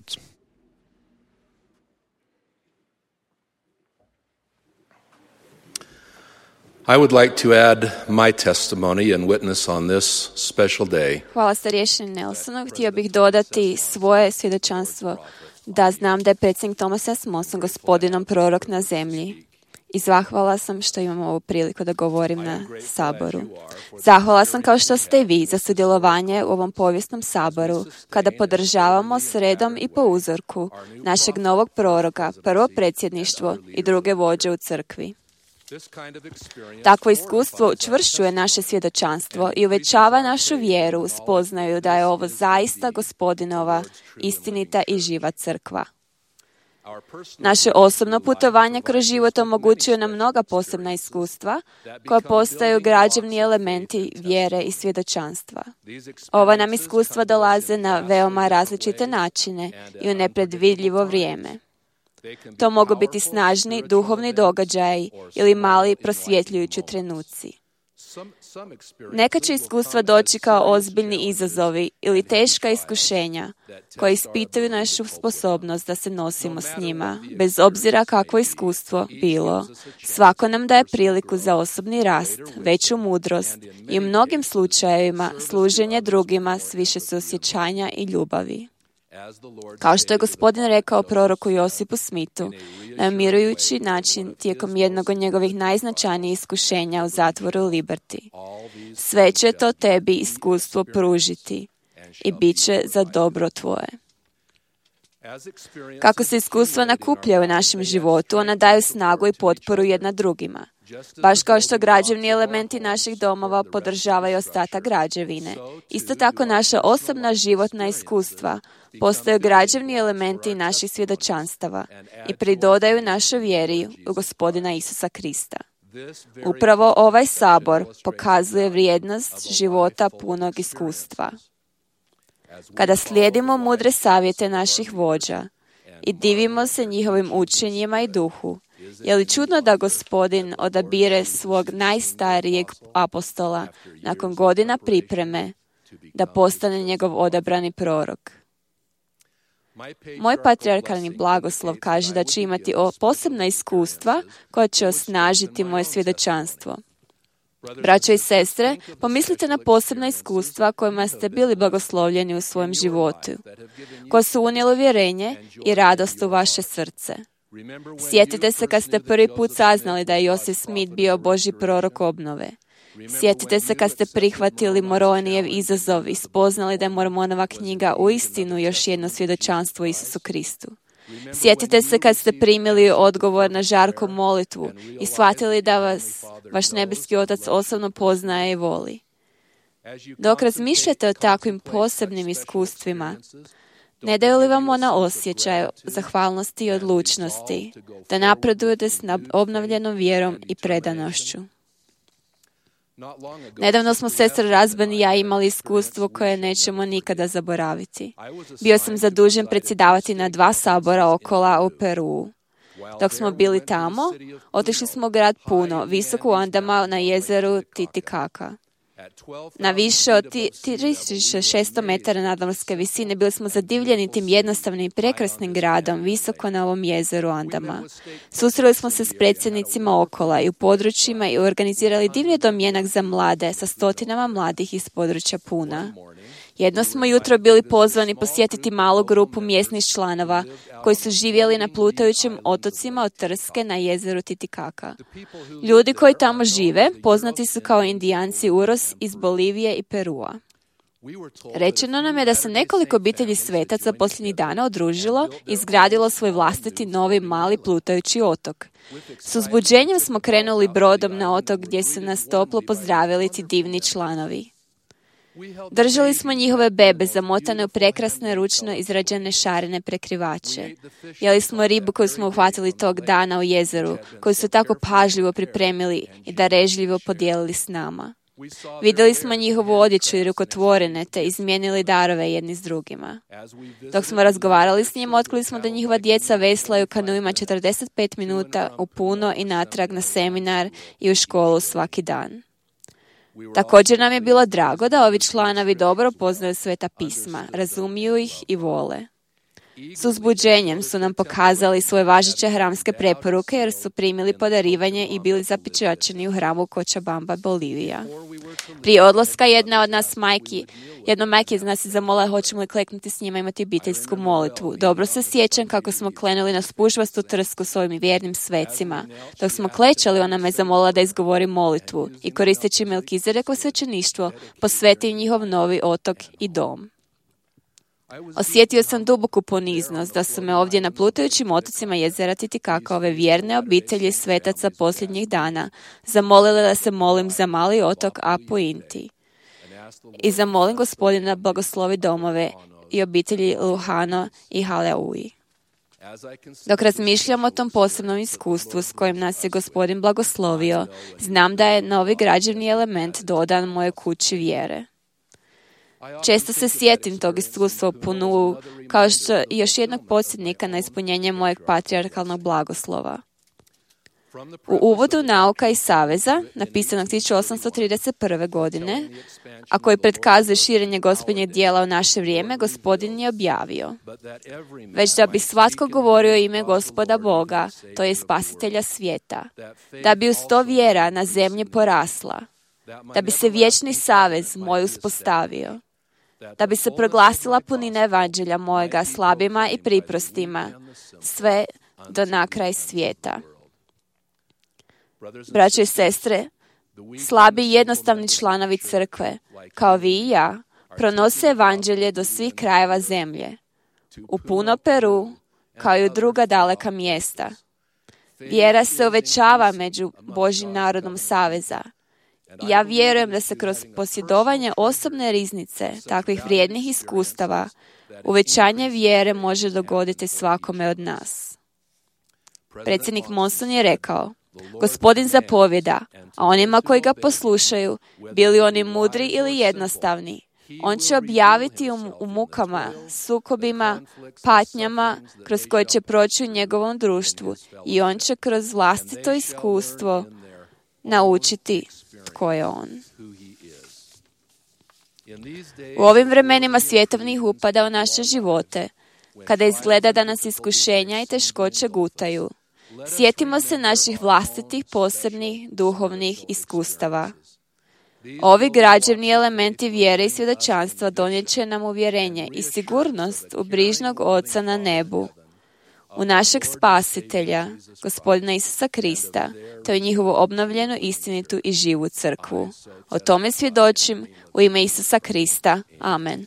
I would like to add my testimony and witness on this special day. Hvala starješini Nelsonu. Htio bih dodati svoje svjedočanstvo da znam da je predsjednik Thomas S. Monson gospodinom prorok na zemlji. I zahvala sam što imam ovu priliku da govorim na saboru. Zahvala sam kao što ste i vi za sudjelovanje u ovom povijesnom saboru, kada podržavamo s redom i po uzorku našeg novog proroka, prvo predsjedništvo i druge vođe u crkvi. Takvo iskustvo učvršćuje naše svjedočanstvo i uvećava našu vjeru u spoznaju da je ovo zaista gospodinova, istinita i živa crkva. Naše osobno putovanje kroz život omogućuje nam mnoga posebna iskustva koja postaju građevni elementi vjere i svjedočanstva. Ova nam iskustva dolaze na veoma različite načine i u nepredvidljivo vrijeme. To mogu biti snažni duhovni događaji ili mali prosvjetljujući trenuci. Neka će iskustva doći kao ozbiljni izazovi ili teška iskušenja koja ispituju našu sposobnost da se nosimo s njima, bez obzira kakvo iskustvo bilo. Svako nam daje priliku za osobni rast, veću mudrost i u mnogim slučajevima služenje drugima s više suosjećanja i ljubavi. Kao što je Gospodin rekao proroku Josipu Smithu, na umirujući način tijekom jednog od njegovih najznačajnijih iskušenja u zatvoru Liberty. Sve će to tebi iskustvo pružiti i bit će za dobro tvoje. Kako se iskustva nakupljaju u našem životu, ona daju snagu i potporu jedna drugima. Baš kao što građevni elementi naših domova podržavaju ostatak građevine. Isto tako naša osobna životna iskustva postaju građevni elementi naših svjedočanstava i pridodaju našoj vjeri u Gospodina Isusa Krista. Upravo ovaj sabor pokazuje vrijednost života punog iskustva. Kada slijedimo mudre savjete naših vođa i divimo se njihovim učenjima i duhu, je li čudno da Gospodin odabire svog najstarijeg apostola nakon godina pripreme da postane njegov odabrani prorok? Moj patrijarkalni blagoslov kaže da će imati posebna iskustva koja će osnažiti moje svjedočanstvo. Braćo i sestre, pomislite na posebna iskustva kojima ste bili blagoslovljeni u svojem životu, koja su unijeli uvjerenje i radost u vaše srce. Sjetite se kad ste prvi put saznali da je Joseph Smith bio Božji prorok obnove. Sjetite se kad ste prihvatili Moronijev izazov i spoznali da je Mormonova knjiga uistinu još jedno svjedočanstvo Isusu Kristu. Sjetite se kad ste primili odgovor na žarku molitvu i shvatili da vas vaš nebeski Otac osobno poznaje i voli. Dok razmišljate o takvim posebnim iskustvima, ne daju li vam ona osjećaj zahvalnosti i odlučnosti da napredujete s obnovljenom vjerom i predanošću? Nedavno smo sestra Razban i ja imali iskustvo koje nećemo nikada zaboraviti. Bio sam zadužen predsjedavati na dva sabora okola u Peruu. Dok smo bili tamo, otišli smo u grad Puno, visoko u Andama na jezeru Titicaca. Na više od tri tisuće šesto metara nadmorske visine bili smo zadivljeni tim jednostavnim i prekrasnim gradom visoko na ovom jezeru Andama. Susreli smo se s predsjednicima okola i u područjima i organizirali divni domjenak za mlade sa stotinama mladih iz područja Puna. Jedno smo jutro bili pozvani posjetiti malu grupu mjesnih članova koji su živjeli na plutajućim otocima od Trske na jezeru Titicaca. Ljudi koji tamo žive poznati su kao Indijanci Uros iz Bolivije i Perua. Rečeno nam je da se nekoliko obitelji svetaca posljednjih dana odružilo i izgradilo svoj vlastiti novi mali plutajući otok. S uzbuđenjem smo krenuli brodom na otok gdje su nas toplo pozdravili ti divni članovi. Držali smo njihove bebe zamotane u prekrasne ručno izrađene šarene prekrivače. Jeli smo ribu koju smo uhvatili tog dana u jezeru, koju su tako pažljivo pripremili i darežljivo podijelili s nama. Vidjeli smo njihovu odjeću i rukotvorene te izmijenili darove jedni s drugima. Dok smo razgovarali s njima, otkrili smo da njihova djeca veslaju kanuima četrdeset pet minuta u puno i natrag na seminar i u školu svaki dan. Također nam je bilo drago da ovi članovi dobro poznaju Sveta pisma, razumiju ih i vole. S uzbuđenjem su nam pokazali svoje važeće hramske preporuke jer su primili podarivanje i bili zapečaćeni u hramu Cochabamba, Bolivija. Prije odlaska jedna od nas majki, jedna majka iz nas je zamolila hoćemo li kleknuti s njima imati obiteljsku molitvu. Dobro se sjećam kako smo klenuli na spužvastu trsku s ovim vjernim svecima. Dok smo klečali, ona me zamolila da izgovori molitvu i koristeći Melkizedekovo svećeništvo posveti njihov novi otok i dom. Osjetio sam duboku poniznost da su me ovdje na plutajućim otocima jezera Titicaca ove vjerne obitelji svetaca posljednjih dana zamolile da se molim za mali otok Apu Inti. I zamolim Gospodina blagoslovi domove i obitelji Luhano i Haleui. Dok razmišljam o tom posebnom iskustvu s kojim nas je Gospodin blagoslovio, znam da je novi građevni element dodan moje kući vjere. Često se sjetim tog iskustva u Punuu kao što i još jednog podsjetnika na ispunjenje mojeg patrijarhalnog blagoslova. U uvodu Nauka i saveza, napisanog tisuću osamsto trideset prve. godine, a koji predkazuje širenje Gospodnjeg djela u naše vrijeme, Gospodin je objavio: već da bi svatko govorio ime Gospoda Boga, to je Spasitelja svijeta, da bi uz to vjera na zemlji porasla, da bi se vječni savez moj uspostavio, da bi se proglasila punina evanđelja mojega slabima i priprostima, sve do na kraj svijeta. Braćo i sestre, slabi i jednostavni članovi crkve, kao vi i ja, pronose evanđelje do svih krajeva zemlje, u puno Peru, kao i u druga daleka mjesta. Vjera se uvećava među Božjim narodom saveza. Ja vjerujem da se kroz posjedovanje osobne riznice takvih vrijednih iskustava uvećanje vjere može dogoditi svakome od nas. Predsjednik Monson je rekao: Gospodin zapovjeda, a onima koji ga poslušaju, bili oni mudri ili jednostavni, on će objaviti u, u mukama, sukobima, patnjama kroz koje će proći u njegovom društvu i on će kroz vlastito iskustvo naučiti tko je on. U ovim vremenima svjetovnih upada u naše živote, kada izgleda da nas iskušenja i teškoće gutaju, sjetimo se naših vlastitih posebnih duhovnih iskustava. Ovi građevni elementi vjere i svjedočanstva donijet će nam uvjerenje i sigurnost u brižnog Oca na nebu, u našeg Spasitelja, Gospodina Isusa Krista, te u njihovu obnovljenu, istinitu i živu crkvu. O tome svjedočim u ime Isusa Krista. Amen.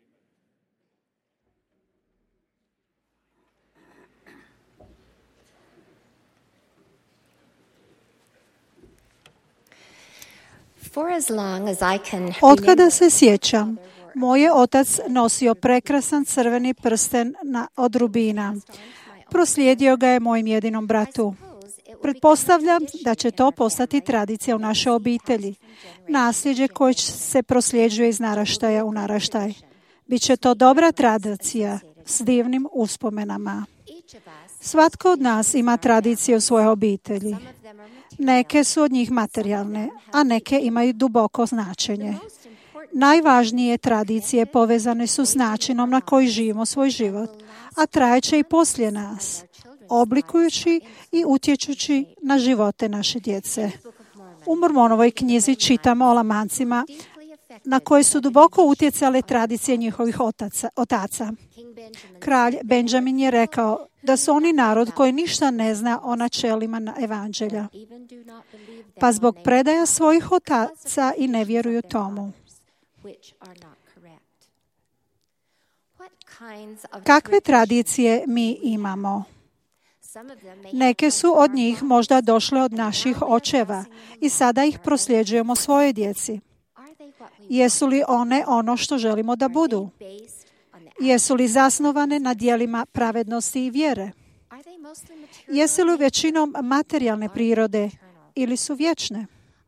Otkada se sjećam, moj je otac nosio prekrasan crveni prsten na, od rubina. Proslijedio ga je mojim jedinom bratu. Pretpostavljam da će to postati tradicija u našoj obitelji, nasljeđe koje se prosljeđuje iz naraštaja u naraštaj. Biće to dobra tradicija s divnim uspomenama. Svatko od nas ima tradicije u svojoj obitelji. Neke su od njih materijalne, a neke imaju duboko značenje. Najvažnije tradicije povezane su s načinom na koji živimo svoj život, a trajeće i poslije nas, oblikujući i utječući na živote naše djece. U Mormonovoj knjizi čitamo o Lamancima na koje su duboko utjecale tradicije njihovih otaca, otaca. Kralj Benjamin je rekao da su oni narod koji ništa ne zna o načelima na evanđelja, pa zbog predaja svojih otaca i ne vjeruju tomu. Kakve tradicije mi imamo? Neke su od njih možda došle od naših očeva i sada ih prosljeđujemo svojoj djeci. Jesu li one ono što želimo da budu? Jesu li zasnovane na djelima pravednosti i vjere? Jesu li većinom materijalne prirode ili su vječne?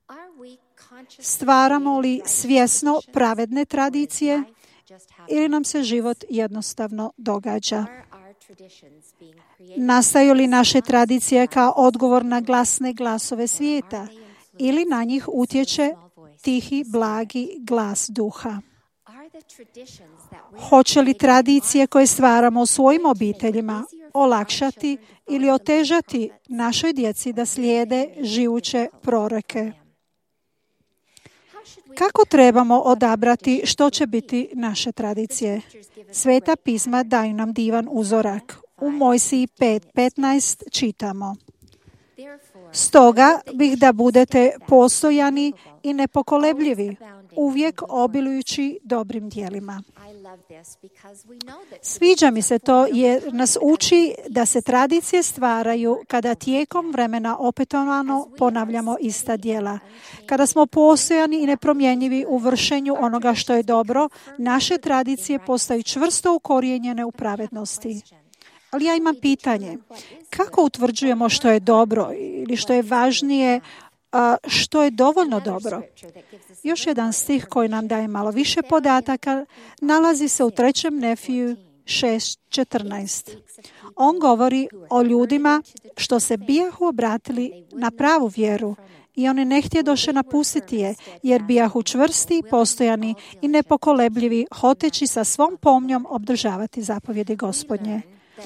Stvaramo li svjesno pravedne tradicije ili nam se život jednostavno događa? Nastaju li naše tradicije kao odgovor na glasne glasove svijeta ili na njih utječe tihi, blagi glas duha? Hoće li tradicije koje stvaramo u svojim obiteljima olakšati ili otežati našoj djeci da slijede živuće proroke? Kako trebamo odabrati što će biti naše tradicije? Sveta pisma daju nam divan uzorak. U Mojsiji pet petnaest čitamo: Stoga bih da budete postojani i nepokolebljivi, uvijek obilujući dobrim djelima. Sviđa mi se to jer nas uči da se tradicije stvaraju kada tijekom vremena opetovano ponavljamo ista djela. Kada smo postojani i nepromjenjivi u vršenju onoga što je dobro, naše tradicije postaju čvrsto ukorijenjene u pravednosti. Ali ja imam pitanje, kako utvrđujemo što je dobro ili što je važnije, što je dovoljno dobro? Još jedan stih koji nam daje malo više podataka nalazi se u trećem Nefiju šest četrnaest. On govori o ljudima što se bijahu obratili na pravu vjeru i oni ne htjedoše napustiti je, jer bijahu čvrsti, postojani i nepokolebljivi, hoteći sa svom pomnjom obdržavati zapovjedi Gospodnje.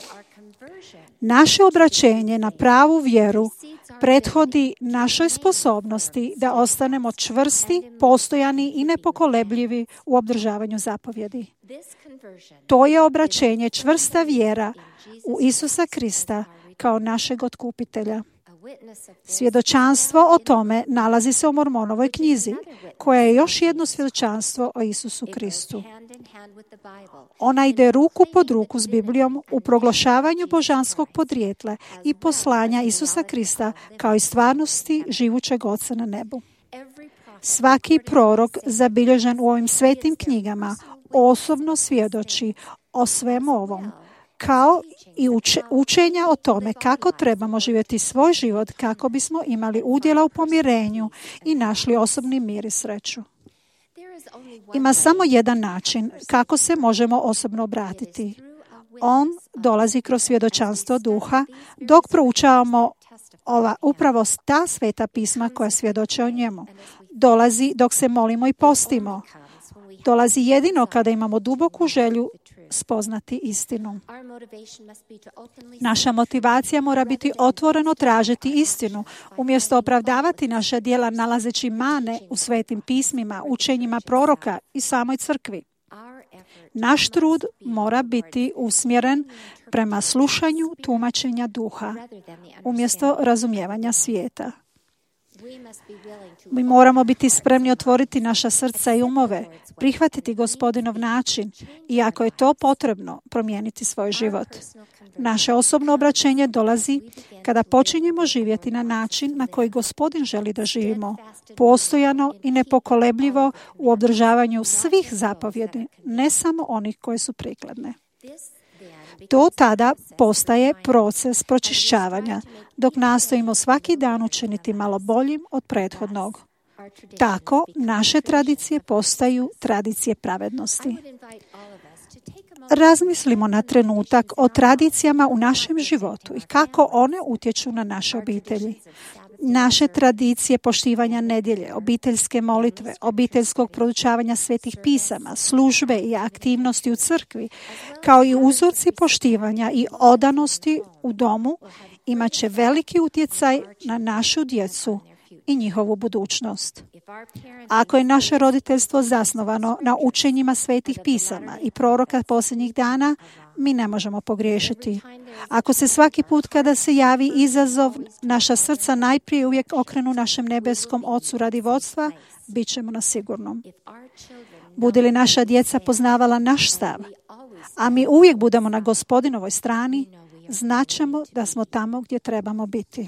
Naše obraćenje na pravu vjeru prethodi našoj sposobnosti da ostanemo čvrsti, postojani i nepokolebljivi u obdržavanju zapovjedi. To je obraćenje čvrsta vjera u Isusa Krista kao našeg otkupitelja. Svjedočanstvo o tome nalazi se u Mormonovoj knjizi, koja je još jedno svjedočanstvo o Isusu Kristu. Ona ide ruku pod ruku s Biblijom u proglašavanju božanskog podrijetla i poslanja Isusa Krista kao i stvarnosti živućeg Oca na nebu. Svaki prorok zabilježen u ovim svetim knjigama osobno svjedoči o svemu ovom, kao i uče, učenja o tome kako trebamo živjeti svoj život kako bismo imali udjela u pomirenju i našli osobni mir i sreću. Ima samo jedan način kako se možemo osobno obratiti. On dolazi kroz svjedočanstvo duha dok proučavamo ova, upravo ta sveta pisma koja svjedoče o njemu. Dolazi dok se molimo i postimo. Dolazi jedino kada imamo duboku želju spoznati istinu. Naša motivacija mora biti otvoreno tražiti istinu, umjesto opravdavati naša djela nalazeći mane u svetim pismima, učenjima proroka i samoj crkvi. Naš trud mora biti usmjeren prema slušanju tumačenja duha, umjesto razumijevanja svijeta. Mi moramo biti spremni otvoriti naša srca i umove, prihvatiti Gospodinov način i ako je to potrebno, promijeniti svoj život. Naše osobno obraćenje dolazi kada počinjemo živjeti na način na koji Gospodin želi da živimo, postojano i nepokolebljivo u obdržavanju svih zapovjedi, ne samo onih koje su prikladne. To tada postaje proces pročišćavanja, dok nastojimo svaki dan učiniti malo boljim od prethodnog. Tako naše tradicije postaju tradicije pravednosti. Razmislimo na trenutak o tradicijama u našem životu i kako one utječu na naše obitelji. Naše tradicije poštivanja nedjelje, obiteljske molitve, obiteljskog proučavanja svetih pisama, službe i aktivnosti u crkvi, kao i uzorci poštivanja i odanosti u domu, imat će veliki utjecaj na našu djecu i njihovu budućnost. Ako je naše roditeljstvo zasnovano na učenjima svetih pisama i proroka posljednjih dana, mi ne možemo pogriješiti. Ako se svaki put kada se javi izazov, naša srca najprije uvijek okrenu našem nebeskom Ocu radi vodstva, bit ćemo na sigurnom. Bude li naša djeca poznavala naš stav? a mi uvijek budemo na Gospodinovoj strani, znaćemo da smo tamo gdje trebamo biti.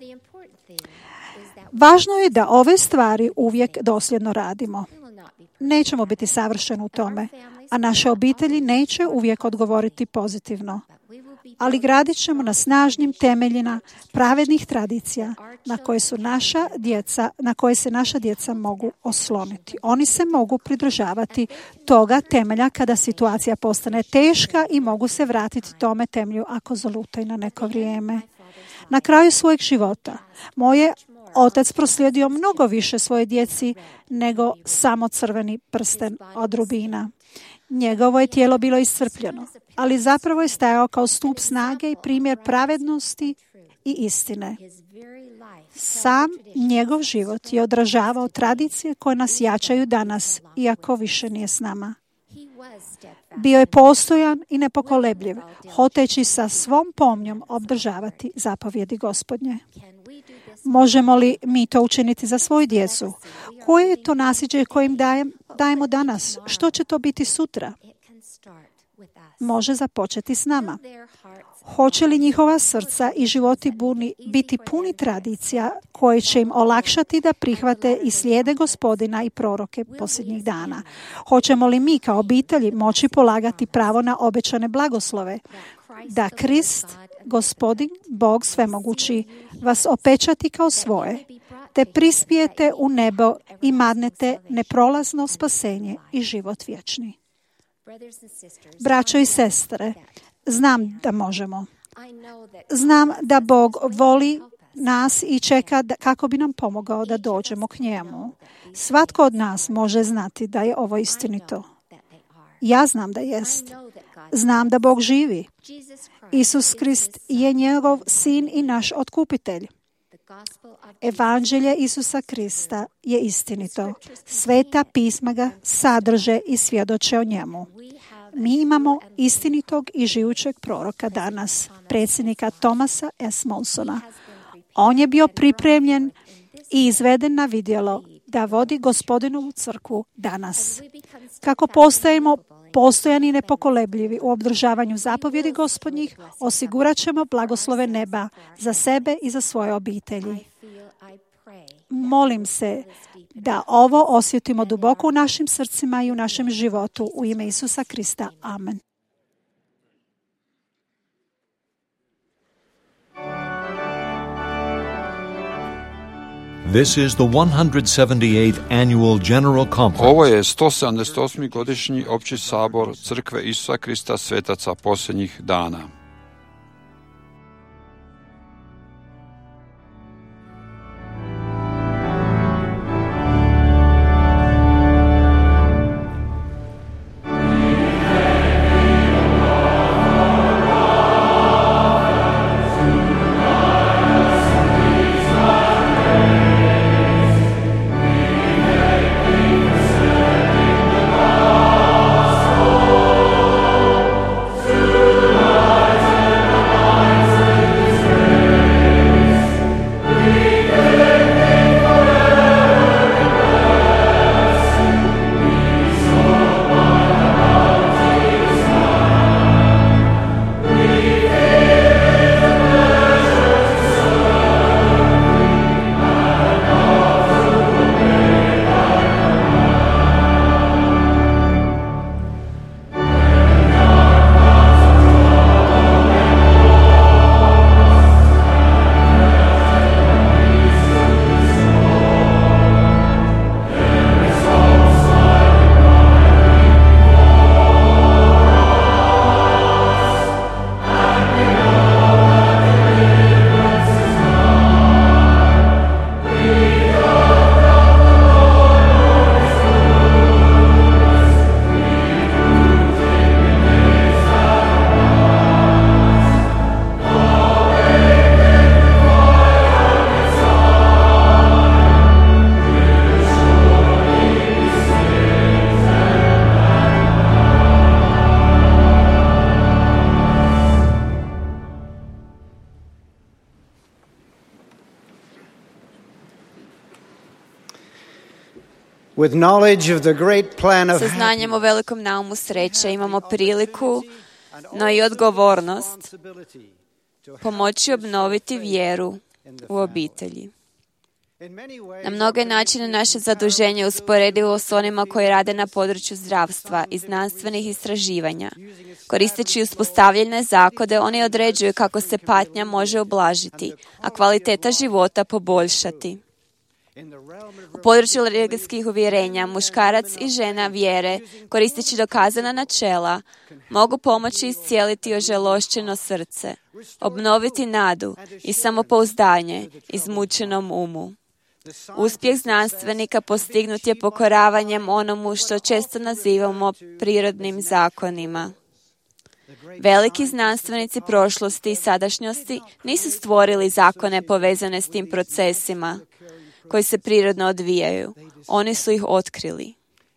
Važno je da ove stvari uvijek dosljedno radimo. Nećemo biti savršeni u tome, a naše obitelji neće uvijek odgovoriti pozitivno. Ali gradit ćemo na snažnim temeljima pravednih tradicija na koje su naša djeca, na koje se naša djeca mogu osloniti. Oni se mogu pridržavati toga temelja kada situacija postane teška i mogu se vratiti tome temelju ako zalutaju na neko vrijeme. Na kraju svojeg života moje otac proslijedio mnogo više svoje djeci nego samo crveni prsten od rubina. Njegovo je tijelo bilo iscrpljeno, ali zapravo je stajao kao stup snage i primjer pravednosti i istine. Sam njegov život je odražavao tradicije koje nas jačaju danas, iako više nije s nama. Bio je postojan i nepokolebljiv, hoteći sa svom pomnjom obdržavati zapovjedi Gospodnje. Možemo li mi to učiniti za svoju djecu? Koje je to nasljeđe kojim dajem, dajemo danas? Što će to biti sutra? Može započeti s nama. Hoće li njihova srca i životi buni biti puni tradicija koje će im olakšati da prihvate i slijede Gospodina i proroke posljednjih dana? Hoćemo li mi kao obitelji moći polagati pravo na obećane blagoslove? Da Krist, Gospodin, Bog svemogući, vas opečati kao svoje, te prispijete u nebo i madnete neprolazno spasenje i život vječni. Braćo i sestre, znam da možemo. Znam da Bog voli nas i čeka da, kako bi nam pomogao da dođemo k njemu. Svatko od nas može znati da je ovo istinito. Ja znam da jest. Znam da Bog živi. Isus Krist je njegov sin i naš otkupitelj. Evanđelje Isusa Krista je istinito. Sveta pisma ga sadrže i svjedoče o njemu. Mi imamo istinitog i živućeg proroka danas, predsjednika Thomasa S. Monsona. On je bio pripremljen i izveden na vidjelo da vodi Gospodinovu crkvu danas. Kako postajemo postojani i nepokolebljivi u obdržavanju zapovjedi Gospodnjih, osigurat ćemo blagoslove neba za sebe i za svoje obitelji. Molim se da ovo osjetimo duboko u našim srcima i u našem životu u ime Isusa Krista. Amen. This is the one hundred seventy-eighth Annual General Conference. Ovo je sto sedamdeset osmi godišnji opći sabor Crkve Isusa Krista svetaca posljednjih dana. Tonight With knowledge of the great plan of Sa znanjem o velikom naumu sreće imamo priliku, no i odgovornost pomoći obnoviti vjeru u obitelji. Na mnoge načine naše zaduženje usporedivo s onima koji rade na području zdravstva i znanstvenih istraživanja. Koristeći uspostavljene zakone, oni određuju kako se patnja može ublažiti, a kvaliteta života poboljšati. U području religijskih uvjerenja, muškarac i žena vjere, koristeći dokazana načela, mogu pomoći iscijeliti ožalošćeno srce, obnoviti nadu i samopouzdanje izmučenom umu. Uspjeh znanstvenika postignut je pokoravanjem onomu što često nazivamo prirodnim zakonima. Veliki znanstvenici prošlosti i sadašnjosti nisu stvorili zakone povezane s tim procesima koji se prirodno odvijaju. Oni su ih otkrili.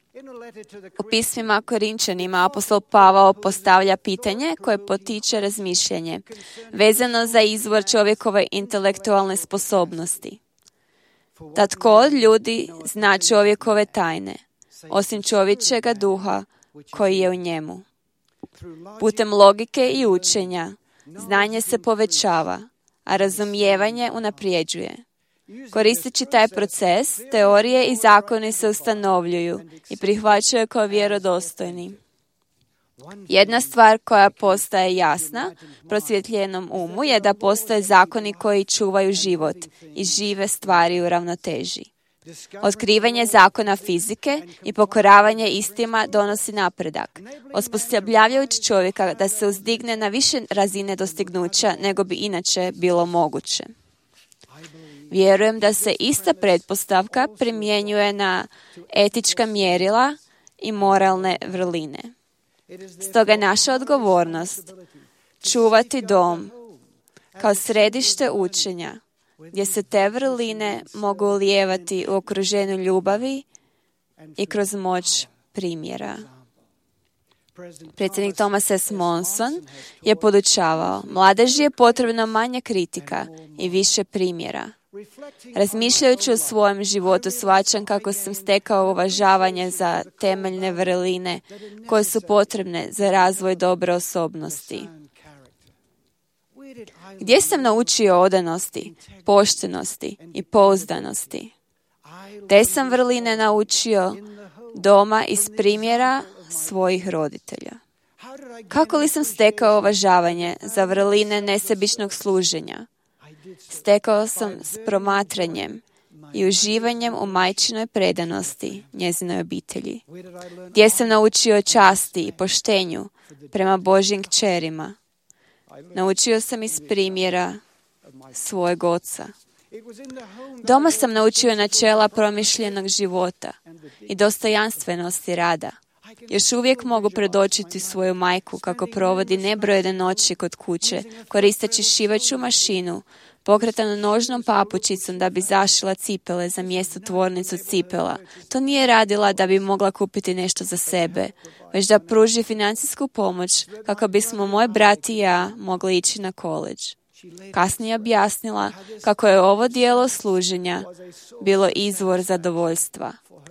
U pismima Korinčanima apostol Pavao postavlja pitanje koje potiče razmišljanje, vezano za izvor čovjekove intelektualne sposobnosti. Da tko od ljudi zna čovjekove tajne, osim čovječega duha koji je u njemu. Putem logike i učenja, znanje se povećava, a razumijevanje unaprijeđuje. Koristeći taj proces, teorije i zakoni se ustanovljuju i prihvaćaju kao vjerodostojni. Jedna stvar koja postaje jasna prosvjetljenom umu je da postoje zakoni koji čuvaju život i žive stvari u ravnoteži. Otkrivanje zakona fizike i pokoravanje istima donosi napredak, osposobljavajući čovjeka da se uzdigne na više razine dostignuća nego bi inače bilo moguće. Vjerujem da se ista pretpostavka primjenjuje na etička mjerila i moralne vrline. Stoga je naša odgovornost čuvati dom kao središte učenja, gdje se te vrline mogu ulijevati u okruženju ljubavi i kroz moć primjera. Predsjednik Thomas S. Monson je podučavao, mladeži je potrebno manje kritika i više primjera. Razmišljajući o svojem životu, shvaćam kako sam stekao uvažavanje za temeljne vrline koje su potrebne za razvoj dobre osobnosti. Gdje sam naučio odanosti, poštenosti i pouzdanosti? Te sam vrline naučio doma iz primjera svojih roditelja. Kako li sam stekao uvažavanje za vrline nesebičnog služenja? Stekao sam s promatranjem i uživanjem u majčinoj predanosti njezinoj obitelji, gdje sam naučio časti i poštenju prema Božjim kćerima. Naučio sam iz primjera svojeg oca. Doma sam naučio načela promišljenog života i dostojanstvenosti rada. Još uvijek mogu predočiti svoju majku kako provodi nebrojene noći kod kuće, koristeći šivaću mašinu, pokretanu nožnom papučicom da bi zašila cipele za mjesto tvornicu cipela. To nije radila da bi mogla kupiti nešto za sebe, već da pruži financijsku pomoć kako bismo moj brat i ja mogli ići na koledž. Kasnije objasnila kako je ovo dijelo služenja bilo izvor zadovoljstva.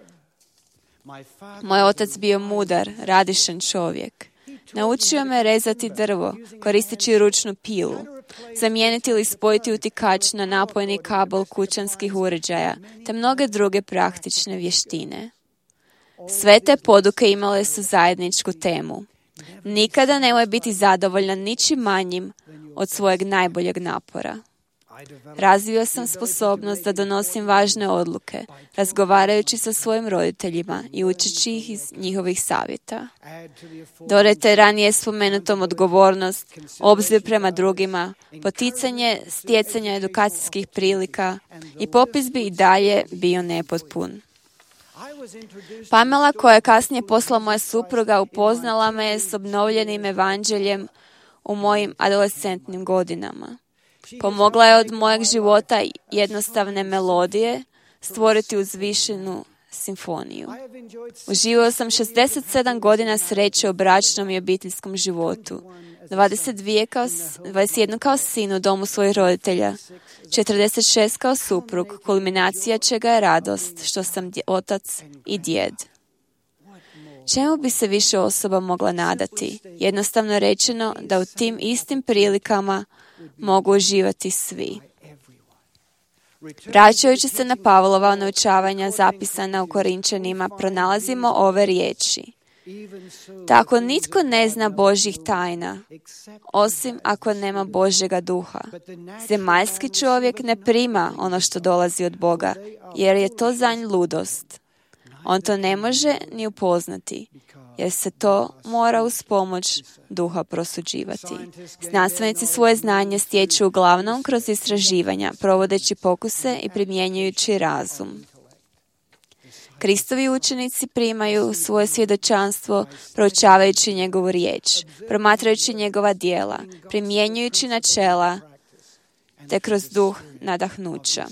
Moj otac bio mudar, radišan čovjek. Naučio me rezati drvo, koristeći ručnu pilu, zamijeniti ili spojiti utikač na napojni kabel kućanskih uređaja, te mnoge druge praktične vještine. Sve te poduke imale su zajedničku temu. Nikada nemoj biti zadovoljan ničim manjim od svojeg najboljeg napora. Razvio sam sposobnost da donosim važne odluke, razgovarajući sa svojim roditeljima i učeći ih iz njihovih savjeta. Dodajte ranije spomenutom odgovornost, obzir prema drugima, poticanje stjecanja edukacijskih prilika i popis bi i dalje bio nepotpun. Pamela, koja je kasnije posla moja supruga, upoznala me s obnovljenim evanđeljem u mojim adolescentnim godinama. Pomogla je od mojeg života jednostavne melodije stvoriti uzvišenu simfoniju. Uživao sam šezdeset sedam godina sreće u bračnom i obiteljskom životu. dvadeset dvije kao, dvadeset jedan kao sin u domu svojih roditelja, četrdeset šest kao suprug, kulminacija čega je radost, što sam dje, otac i djed. Čemu bi se više osoba mogla nadati? Jednostavno rečeno da u tim istim prilikama mogu uživati svi. Vraćajući se na Pavlova naučavanja zapisana u Korinčanima, pronalazimo ove riječi. Tako nitko ne zna Božjih tajna, osim ako nema Božjega duha. Zemaljski čovjek ne prima ono što dolazi od Boga, jer je to za nj ludost. On to ne može ni upoznati, jer se to mora uz pomoć duha prosuđivati. Znanstvenici svoje znanje stječu uglavnom kroz istraživanja, provodeći pokuse i primjenjujući razum. Kristovi učenici primaju svoje svjedočanstvo proučavajući njegovu riječ, promatrajući njegova djela, primjenjujući načela, te kroz duh nadahnuća.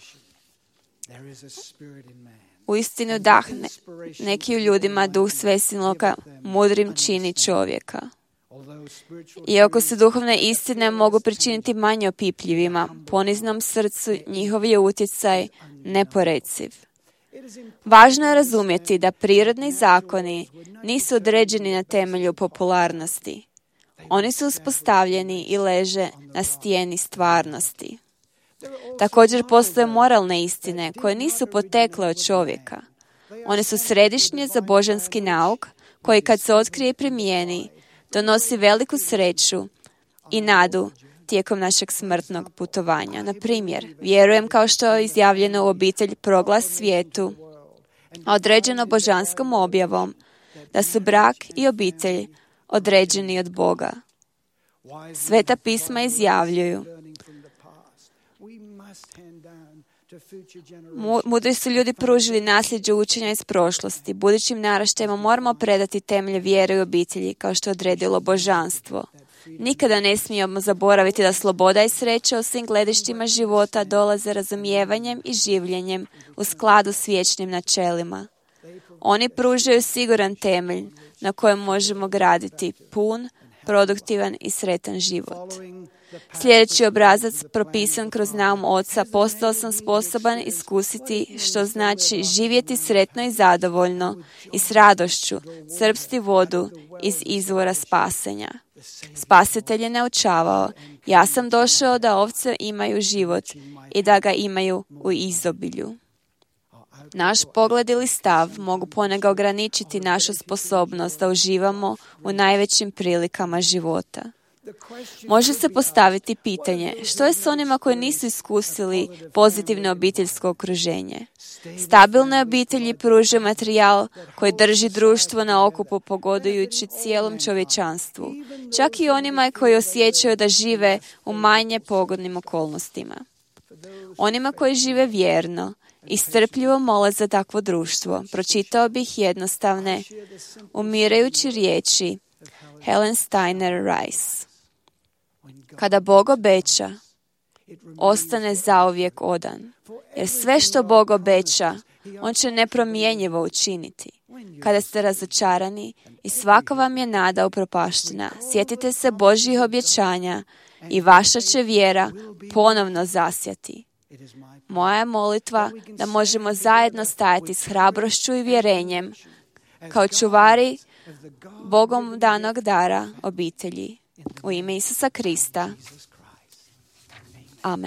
Uistinu dahne neki u ljudima duh svesilnoga mudrim čini čovjeka. Iako se duhovne istine mogu pričiniti manje opipljivima, poniznom srcu njihov je utjecaj neporeciv. Važno je razumjeti da prirodni zakoni nisu određeni na temelju popularnosti. Oni su uspostavljeni i leže na stijeni stvarnosti. Također postoje moralne istine koje nisu potekle od čovjeka. One su središnje za božanski nauk koji kad se otkrije i primijeni donosi veliku sreću i nadu tijekom našeg smrtnog putovanja. Na primjer, vjerujem kao što je izjavljeno u obitelj proglas svijetu, a određeno božanskom objavom, da su brak i obitelj određeni od Boga. Sveta pisma izjavljuju. Mudri su ljudi pružili nasljeđe učenja iz prošlosti. Budućim naraštajima moramo predati temelje vjere i obitelji, kao što je odredilo božanstvo. Nikada ne smijemo zaboraviti da sloboda i sreća u svim gledištima života dolaze razumijevanjem i življenjem u skladu s vječnim načelima. Oni pružaju siguran temelj na kojem možemo graditi pun, produktivan i sretan život. Sljedeći obrazac, propisan kroz naum Oca, postao sam sposoban iskusiti što znači živjeti sretno i zadovoljno i s radošću, crpsti vodu iz izvora spasenja. Spasitelj je naučavao, ja sam došao da ovce imaju život i da ga imaju u izobilju. Naš pogled ili stav mogu ponega ograničiti našu sposobnost da uživamo u najvećim prilikama života. Može se postaviti pitanje, što je s onima koji nisu iskusili pozitivno obiteljsko okruženje? Stabilne obitelji pružaju materijal koji drži društvo na okupu pogodujući cijelom čovječanstvu, čak i onima koji osjećaju da žive u manje pogodnim okolnostima. Onima koji žive vjerno i strpljivo mole za takvo društvo, pročitao bih jednostavne, umirajući riječi Helen Steiner Rice. Kada Bog obeća, ostane zauvijek odan. Jer sve što Bog obeća, on će nepromjenjivo učiniti. Kada ste razočarani i svaka vam je nada upropaštena, sjetite se Božjih obećanja i vaša će vjera ponovno zasjati. Moja je molitva da možemo zajedno stajati s hrabrošću i vjerenjem kao čuvari Bogom danog dara obitelji. U ime Isusa Krista. Amen.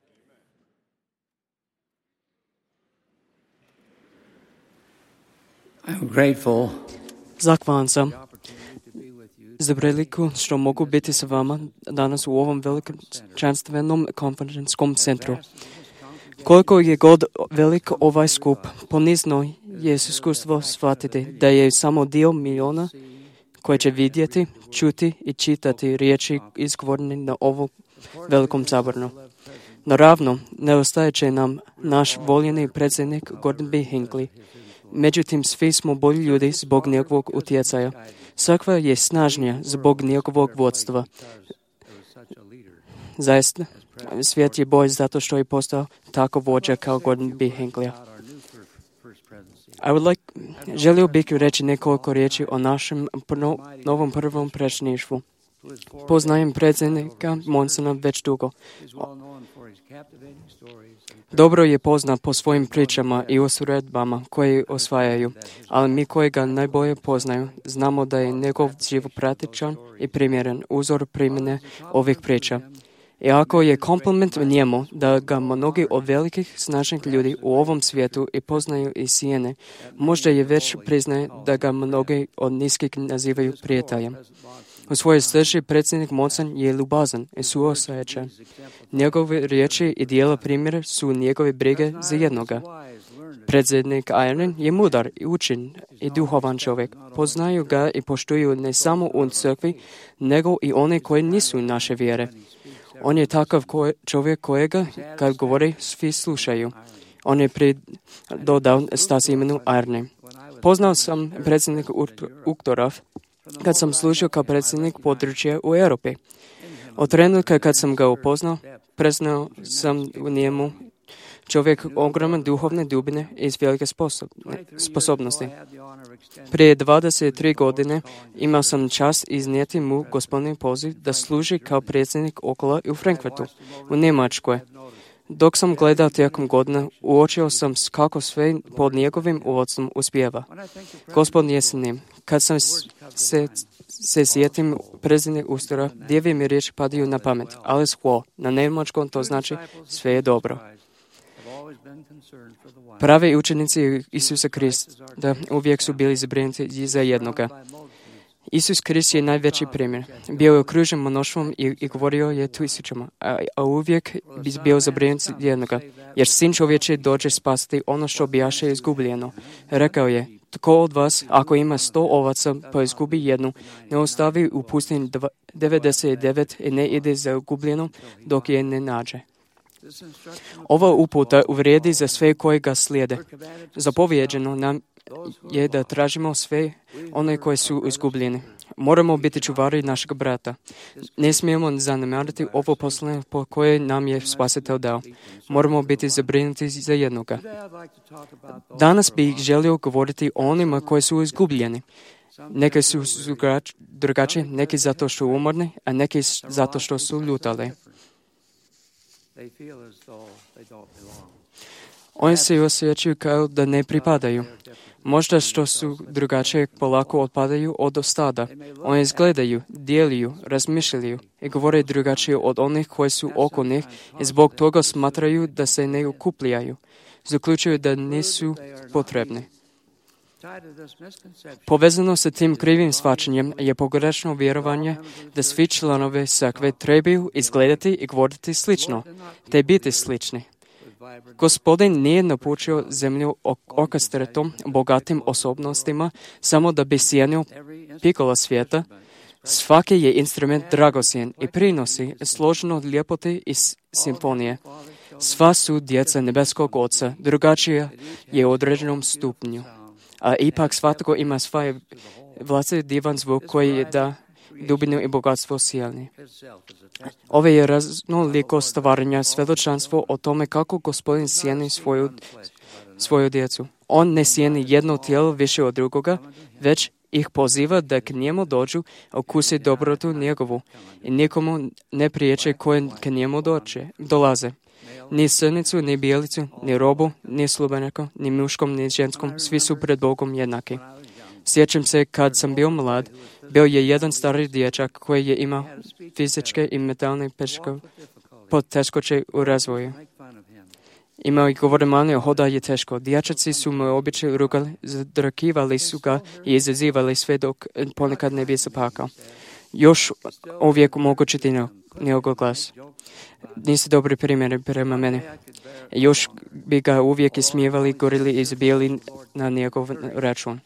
I'm grateful. Zahvalan sam za priliku što mogu biti sa vama danas u ovom veličanstvenom konferencijskom centru. Koliko je god velik ovaj skup, ponizno je iskustvo shvatiti da je samo dio miliona koji će vidjeti, čuti i čitati riječi izgovorene na ovom velikom sabornu. Naravno, ne ostaje će nam naš voljeni predsjednik Gordon B. Hinckley. Međutim, svi smo bolji ljudi zbog njegovog utjecaja. Crkva je snažnija zbog njegovog vodstva. Zaista, svijet je bolji zato što je postao tako vođa kao Gordon B. Hinckley. I would like, želio bih reći nekoliko riječi o našem prno, novom prvom predsjedništvu. Poznajem predsjednika Monsona već dugo. Dobro je poznat po svojim pričama i usporedbama koje osvajaju, ali mi koji ga najbolje poznaju, znamo da je njegov život praktičan i primjeren uzor primjene ovih priča. I ako je kompliment u njemu da ga mnogi od velikih snažnih ljudi u ovom svijetu i poznaju i cijene, možda je već priznaje da ga mnogi od niskih nazivaju prijateljem. U svojoj srži predsjednik Monson je ljubazan i suosjećan. Njegove riječi i dijela primjera su njegove brige za jednoga. Predsjednik Ireland je mudar i učen i duhovan čovjek. Poznaju ga i poštuju ne samo u crkvi, nego i one koji nisu naše vjere. On je takav koje, čovjek kojega, kad govori, svi slušaju. On je pridodao stas imenu Arne. Poznao sam predsjednika Uktora kad sam služio kao predsjednik područja u Europi. Od trenutka kad sam ga upoznao, preznao sam u njemu čovjek ogromne duhovne dubine i velike sposobnosti. Prije dvadeset tri godine imao sam čast iznijeti mu gospodin poziv da služi kao predsjednik Okola u Frankfurtu, u Njemačkoj. Dok sam gledao tijekom godina, uočio sam kako sve pod njegovim vodstvom uspijeva. Gospod je s njim. Kad sam se, se sjetim predsjednik Ustora, dvije mi riječi padaju na pamet. Alles wohl. Na njemačkom to znači sve je dobro. Pravi učenici Isusa Krista uvijek su bili zabrinuti za jednoga. Isus Krist je najveći primjer. Bio je okružen mnoštvom i, i govorio je tisućama, a, a uvijek bi bio zabrinut jednoga, jer sin čovječi dođe spasiti ono što bijaše izgubljeno. Rekao je, tko od vas, ako ima sto ovaca pa izgubi jednu, ne ostavi u pustini devedeset devet i ne ide za gubljenom dok je ne nađe. Ova uputa vrijedi za sve koji ga slijede. Zapovjeđeno nam je da tražimo sve one koji su izgubljeni. Moramo biti čuvari našeg brata. Ne smijemo zanemariti ovo poslanje po koje nam je Spasitelj dao. Moramo biti zabrinuti za jednoga. Danas bih želio govoriti o onima koji su izgubljeni. Neki su drugačiji, neki zato što su umorni, a neki zato što su ljutali. Oni se osjećaju kao da ne pripadaju. Možda što su drugačije polako otpadaju od stada. Oni izgledaju, djeluju, razmišljaju i govore drugačije od onih koji su oko njih i zbog toga smatraju da se ne okupljaju. Zaključuju da nisu potrebni. Povezano sa tim krivim shvaćanjem je pogrešno vjerovanje da svi članovi crkve trebaju izgledati i govoriti slično, te biti slični. Gospodin nije napučio zemlju orkestretom, bogatim osobnostima, samo da bi sjenio pikala svijeta. Svaki je instrument dragocjen i prinosi složeno od ljepote i simfonije. Sva su djeca nebeskog Oca, drugačija je u određenom stupnju. A ipak svatko ima svoj vlastiti divan zvuk koji je da dubinu i bogatstvo silni. Ove je raznoliko stvaranja svjedočanstvo o tome kako Gospodin sjeni svoju, svoju djecu. On ne sjeni jedno tijelo više od drugoga, već ih poziva da k njemu dođu, okusi dobrotu njegovu i nikomu ne priječe koje k njemu doće, dolaze. Ni crnicu, ni bijelicu, ni robu, ni slubenako, ni muškom, ni ženskom, svi su pred Bogom jednaki. Sjećam se kad sam bio mlad, bio je jedan stari dječak koji je imao fizičke i mentalne poteškoće u razvoju. Imao i govore manio, hoda je teško. Dječaci su mu običaj rugali, zadrakivali su ga i izazivali sve dok ponekad ne bi zapakao. Još uvijek mogu čuti njegov glas. Niste dobri primjeri prema meni. Još bi ga uvijek ismijevali, gorili i zabijali na njegov račun.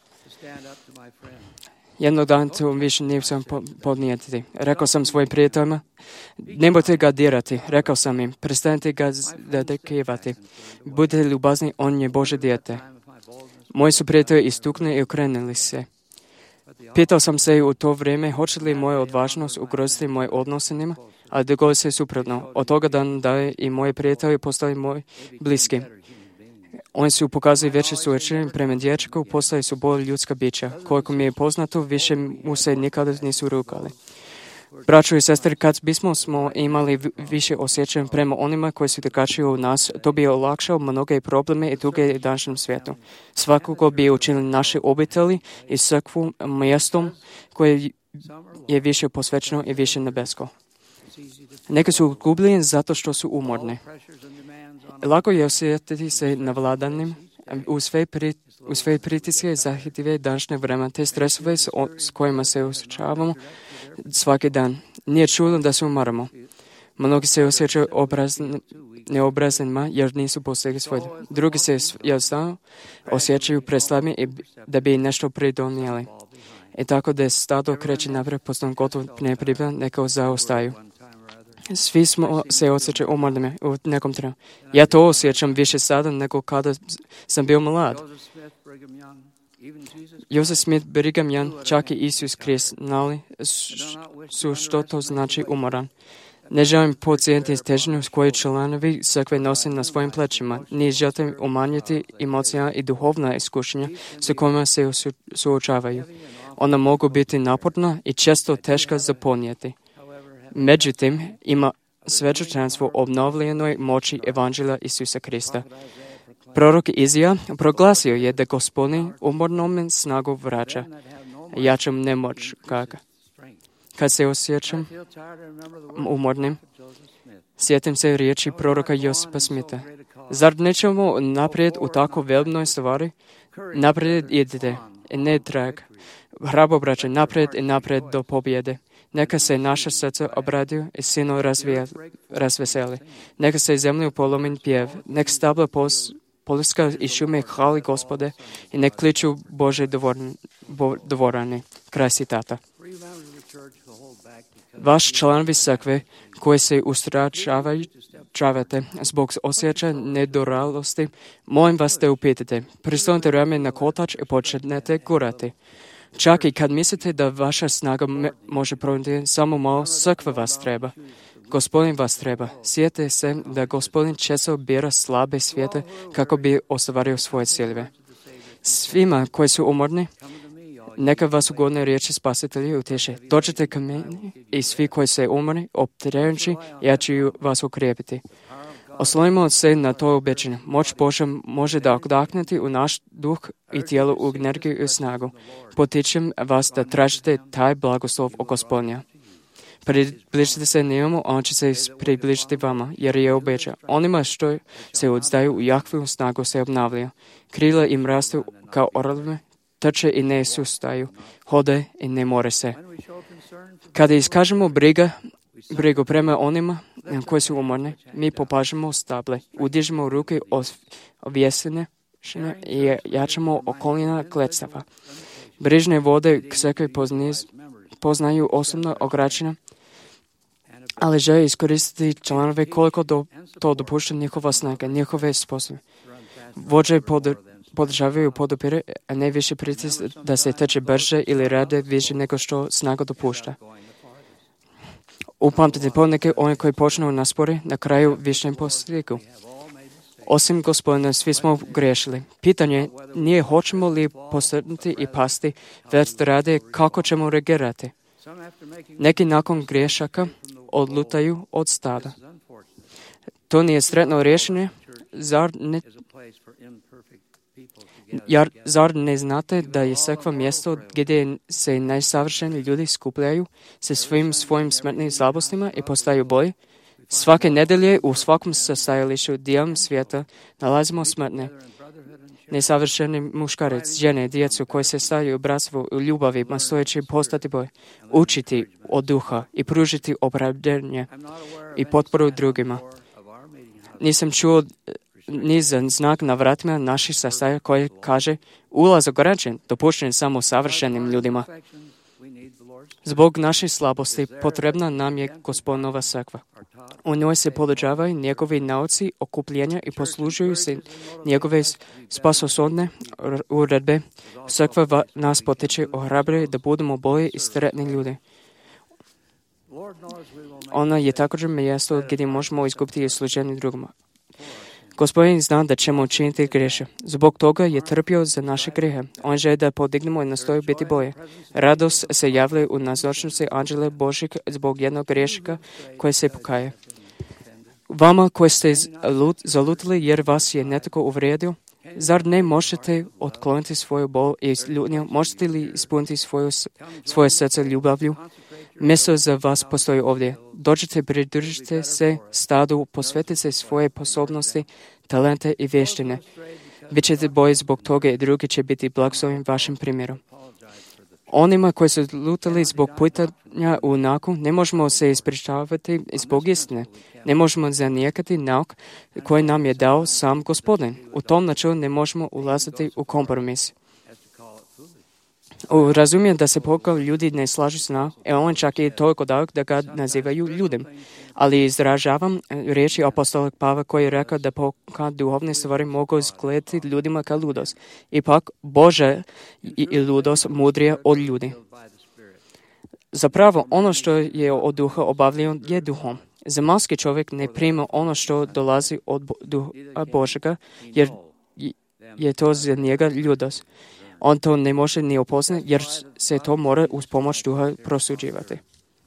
Jednog dana to više nisam podnijeti. Rekao sam svojim prijateljima, nemojte ga dirati. Rekao sam im, prestanite ga zadekivati. Budite ljubazni, on je Bože dijete. Moji su prijatelji istuknuli i okrenuli se. Pitao sam se u to vrijeme, hoće li moja odvažnost ugroziti moje odnosinima, ali dogodi se suprotno. Od toga dana da je i moji prijatelji postali moji bliski. Oni su pokazali veće suosjećanje prema dječaku, postali su bolje ljudska bića. Koliko mi je poznato, više mu se nikada nisu rukali. Braćo i sestre, kad bismo smo imali više osjećaja prema onima koji su drugačiji od nas, to bi olakšao mnoge probleme i tuge u današnjem svijetu. Svakako bi učinili naše obitelji i crkvu mjestom koje je više posvećeno i više nebesko. Neki su gubljeni zato što su umorni. Lako je osjetiti se navladanim u sve, pri, u sve pritiske i zahtjeve današnje vremena, te stresove s, o, s kojima se osjećavamo svaki dan. Nije čudno da se umaramo. Mnogi se osjećaju obrazn, neobraznima jer nisu postigli svoj. Drugi se jasno osjećaju preslabi i da bi nešto pridonijeli. I tako da stado kreće naprijed, postanu gotovo nepribližno, neka zaostaju. Svi smo se osjećali umornimi u nekom trenutku. Ja to osjećam više sada nego kada sam bio mlad. Joseph Smith, Brigham Young, čak i Isus Krist znali su što to znači umoran. Ne želim podcijeniti težnju koju članovi crkve nose na svojim plećima, ni želim umanjiti emocionalna i duhovna iskušenja s kojima se suočavaju. Ona mogu biti naporna i često teška za podnijeti. Međutim, ima svjedočanstvo obnovljenoj moći Evanđelja Isusa Krista. Prorok Izija proglasio je da Gospodin umornom snagu vraća, jačom nemoć kaga. Kad se osjećam umornim, sjetim se riječi proroka Josipa Smitha. Zar nećemo naprijed u tako velikoj stvari? Naprijed idite i ne trag. Hrabro braće, naprijed i naprijed do pobjede. Neka se naša srca obraduju i sino razveseli. Neka se zemlju polomin pjev. Nek stabla pos, poliska i šume hvali Gospode i nek kliču Bože dvorani. Kraj citata. Vaš članovi crkve koji se ustračavate zbog osjećaja nedoralosti, molim vas da upitate. Pristojite rame na kotač i počnete gurati. Čak i kad mislite da vaša snaga me, može provoditi, samo malo crkva vas treba. Gospodin vas treba. Sjetite se da Gospodin često bira slabe svijete kako bi ostvario svoje ciljeve. Svima koji su umorni, neka vas ugodne riječi spasitelji utješe. Dođite k meni i svi koji se umorni, opterećeni, ja ću vas ukrijepiti. Oslonimo se na to obećanje. Moć Božja može da odahnuti u naš duh i tijelo u energiju i snagu. Potičem vas da tražite taj blagoslov od Gospodnja. Približite se njemu, on će se približiti vama, jer je obećao. Onima što se odzdaju u Jahvu snagu se obnavljaju. Krila im rastu kao orlovi, trče i ne sustaju, hode i ne more se. Kada iskažemo briga, brigu prema onima koji su umorni, mi popažemo stable, udižemo ruke ovjesene i jačamo okolina kletstava. Brižne vode crkve poznaju osobno ogračenja, ali žele iskoristiti članove koliko do, to dopušta njihova snaga, njihove sposobe. Vođe pod, podržavaju podupire, a ne više pritis da se teče brže ili rade više nego što snaga dopušta. Upamtite poneke one koji počnu na spore, na kraju više postigu. Osim Gospodina, svi smo griješili. Pitanje nije hoćemo li posrnuti i pasti, već da rade kako ćemo reagirati. Neki nakon griješaka odlutaju od stada. To nije sretno rješenje, zar ne, jar, zar ne znate da je crkva mjesto gdje se najsavršeniji ljudi skupljaju sa svim svojim smrtnim slabostima i postaju bolji? Svake nedelje u svakom sastajalištu dijelom svijeta nalazimo smrtne, nesavršeni muškarac, žene, djecu koji se staju u bratstvu u ljubavi, nastojeći postati bolji, učiti od duha i pružiti opravdanje i potporu drugima. Nisam čuo ni za znak na vratima naših sastaja koji kaže ulaz ograničen, dopušten samo savršenim ljudima. Zbog naših slabosti potrebna nam je Gospodinova crkva. U njoj se podržavaju njegovi nauci okupljenja i poslužuju se njegove spasosodne uredbe. Crkva nas potiče ohrabruje da budemo bolji i sretni ljudi. Ona je također mjesto gdje možemo izgubiti i služenje drugima. Gospodin zna da ćemo učiniti griješe. Zbog toga je trpio za naše grijehe. On želi da podignemo i nastoji biti bolje. Radost se javlja u nazočnosti anđela Božjeg zbog jednog griješnika koji se pokaje. Vama koji ste zalutili jer vas je netko uvrijedio, zar ne možete otkloniti svoju bol i ljutnju? Možete li ispuniti svoju, svoje srce ljubavlju? Mjesto za vas postoji ovdje. Dođite, pridružite se stadu, posvetite svoje sposobnosti, talente i vještine. Bićete bolji zbog toga i drugi će biti blagosloveni vašim primjerom. Onima koji su lutali zbog pitanja u nauku, ne možemo se ispričavati zbog istine. Ne možemo zanijekati nauk koji nam je dao sam Gospodin. U tom načelu ne možemo ulaziti u kompromis. Razumijem da se pokal ljudi ne slažu s nama, e on čak i toliko dalek da ga nazivaju ljudem. Ali izražavam riječi apostola Pavla koji je rekao da pokal duhovne stvari mogu izgledati ljudima kao ludost. Ipak Božja i ludost mudrije od ljudi. Zapravo ono što je od duha obavljeno je duhom. Zemaljski čovjek ne prima ono što dolazi od duha Božega jer je to za njega ludost. On to ne može ni upoznati jer se to mora uz pomoć duha prosuđivati.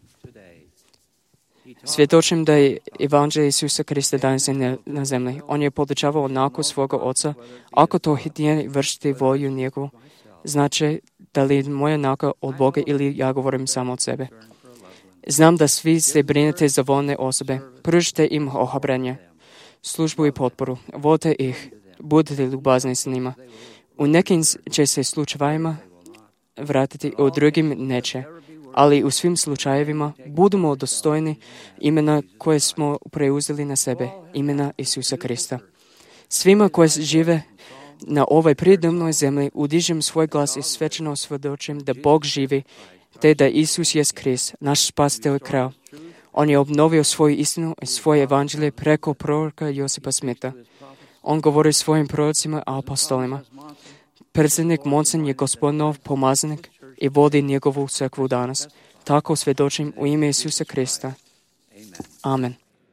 Svjedočim da je evanđelje Isusa Krista danas na zemlji. On je podučavao onako svoga oca. Ako to hitnije vršiti volju njegovu, znači da li je moja nauka od Boga ili ja govorim samo od sebe. Znam da svi se brinete za voljne osobe. Pružite im ohrabrenje, službu i potporu. Volite ih. Budite ljubazni s njima. U nekim će se slučajevima vratiti, u drugim neće. Ali u svim slučajevima budemo dostojni imena koje smo preuzeli na sebe, imena Isusa Krista. Svima koji žive na ovoj predivnoj zemlji udižem svoj glas i svečano svjedočim da Bog živi, te da Isus jest Krist, naš spasitelj i kralj. On je obnovio svoju istinu i svoje evanđelje preko proroka Josipa Smita. On govori svojim prorocima i apostolima. Predsjednik Monsen je Gospodinov pomazanik i vodi njegovu crkvu danas. Tako svjedočim u ime Isusa Krista. Amen.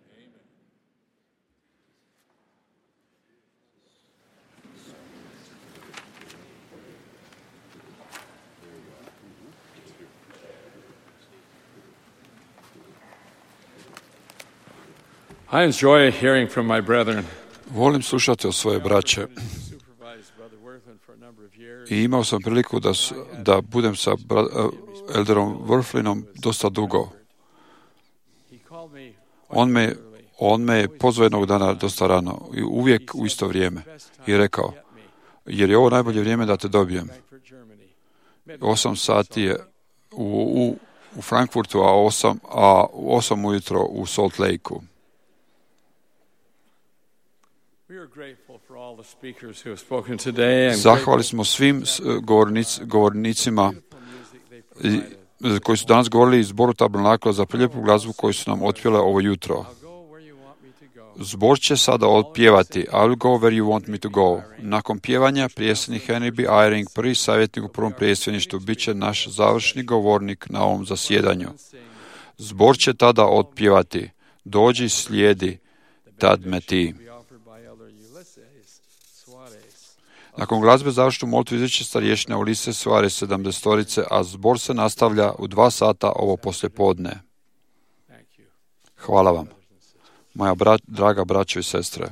I enjoy hearing from my brethren. Volim slušati o svoje braće. I imao sam priliku da, da budem sa bra- Elderom Worthlinom dosta dugo. On me, on me pozvao jednog dana dosta rano i uvijek u isto vrijeme i rekao, jer je ovo najbolje vrijeme da te dobijem. Osam sati je u, u, u Frankfurtu, a osam, a osam ujutro u Salt Lakeu. Zahvali smo svim govornic, govornicima koji su danas govorili iz Zboru Tabernakla za prelijepu glazbu koju su nam otpjele ovo jutro. Zbor će sada otpjevati I will go where you want me to go. Nakon pjevanja prijesednik Henry B. Eyring, prvi savjetnik u prvom prijesedništvu, bit će naš završni govornik na ovom zasjedanju. Zbor će tada otpjevati Dođi, slijedi, tad me ti. Nakon glazbe završnu molitvu izreće starješina Ulise Suarez sedamdestorice, a zbor se nastavlja u dva sata ovo poslijepodne. Hvala vam, moja bra- draga braćo i sestre.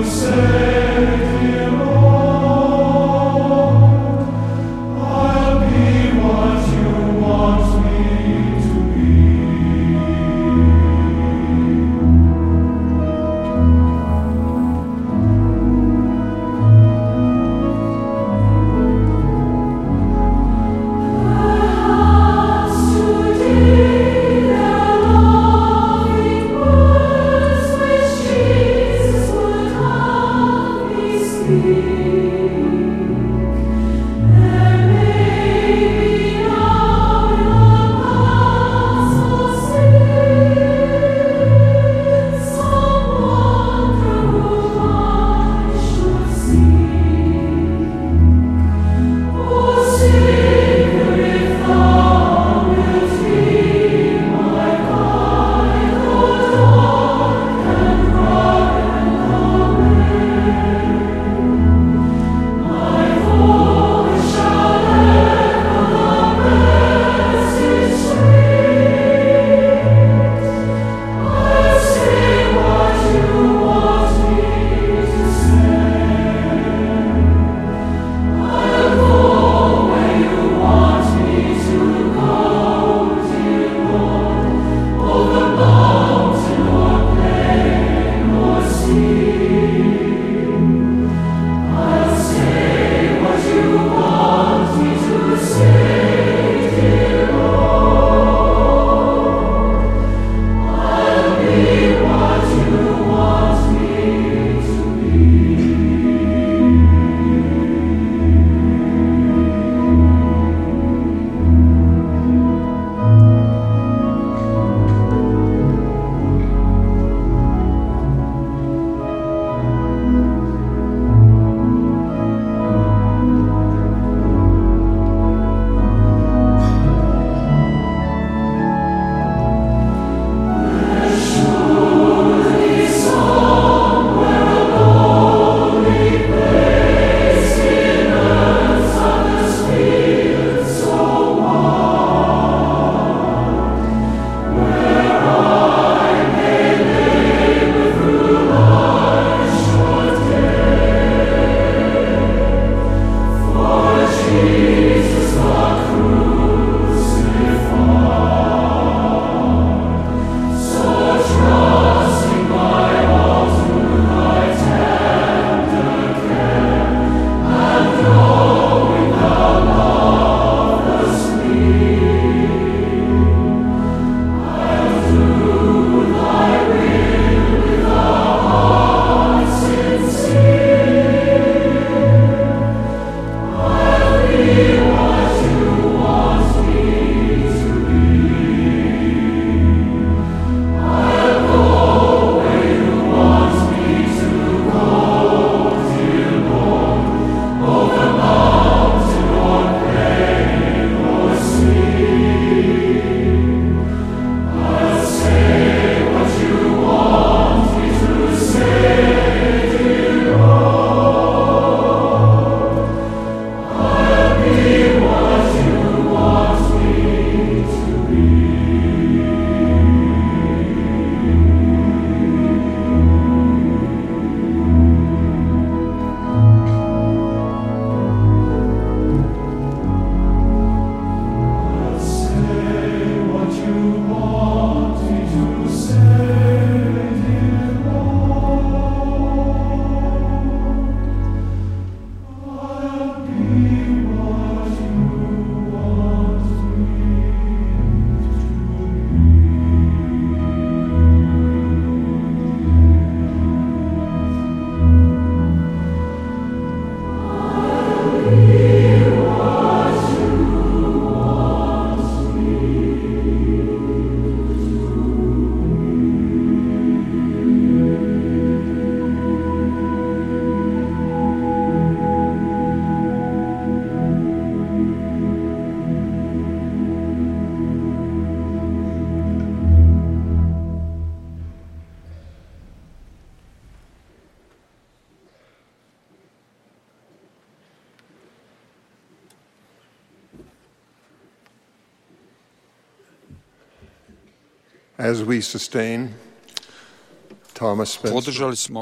As we sustain Thomas Spencer. Podržali smo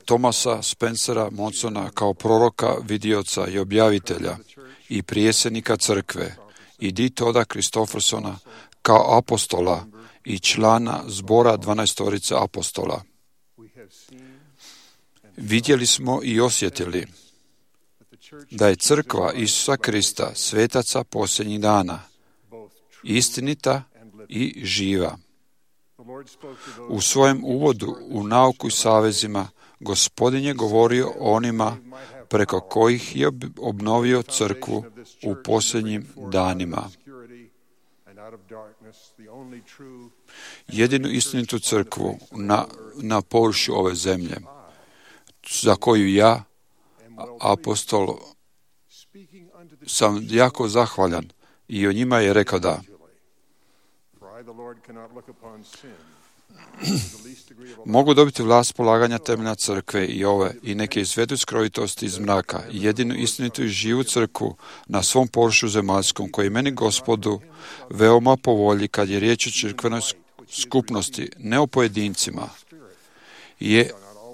Thomasa Spencera Monsona kao proroka, vidioca i objavitelja i prijesednika crkve i D. Todda Christoffersona kao apostola i člana zbora dvanaestorice apostola. Vidjeli smo i osjetili da je crkva Isusa Krista, svetaca posljednjih dana, istinita i živa. U svojem uvodu u nauku i savezima Gospodin je govorio o onima preko kojih je obnovio crkvu u posljednjim danima. Jedinu istinitu crkvu na, na površju ove zemlje, za koju ja, apostol, sam jako zahvaljan i o njima je rekao da mogu dobiti vlast polaganja temelja crkve i ove i neke izvedu skrovitosti iz mraka, jedinu istinitu i živu crkvu na svom površju zemaljskom, koji meni Gospodu veoma po volji kad je riječ o crkvenoj skupnosti, ne o pojedincima. Je,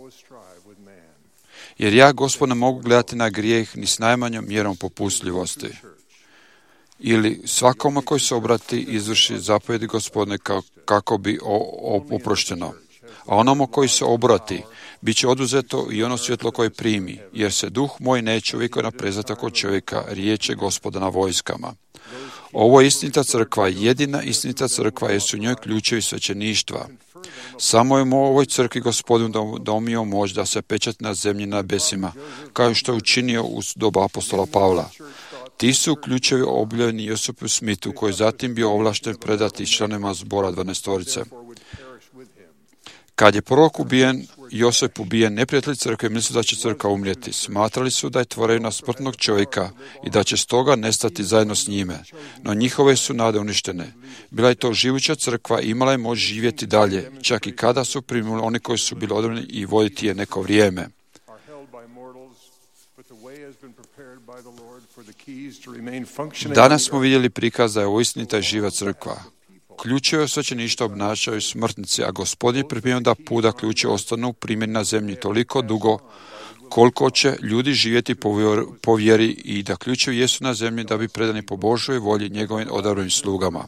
jer ja, Gospod, ne mogu gledati na grijeh ni s najmanjom mjerom popustljivosti. Ili svakoma koji se obrati izvrši zapovjedi Gospodine kako bi oprošteno. A onomu koji se obrati, bit će oduzeto i ono svjetlo koje primi, jer se duh moj neće uvijek naprezati oko čovjeka, riječ je Gospoda na vojskama. Ovo je istinita crkva, jedina istinita crkva, jer su u njoj ključevi svećeništva. Samo je u ovoj crkvi Gospodin domio moć da se pečati na zemlji na nebesima, kao što je učinio u doba apostola Pavla. Ti su ključevi objavljeni Josipu Smithu, koji je zatim bio ovlašten predati članovima zbora dvanaestorice. Kad je prorok ubijen, Josip ubijen, neprijatelji crkve mislili da će crkva umrijeti. Smatrali su da je tvorevina smrtnog čovjeka i da će stoga nestati zajedno s njime. No njihove su nade uništene. Bila je to živuća crkva i imala je moć živjeti dalje, čak i kada su primili oni koji su bili odreni i voditi je neko vrijeme. Danas smo vidjeli prikaz da je ovo istinita i živa crkva. Ključeve svećeništva obnašaju smrtnici, a Gospodin je pripremio da put da ključe ostanu primjeni na zemlji toliko dugo koliko će ljudi živjeti po vjeri i da ključevi jesu na zemlji da bi predani po Božoj volji njegovim odabranim slugama.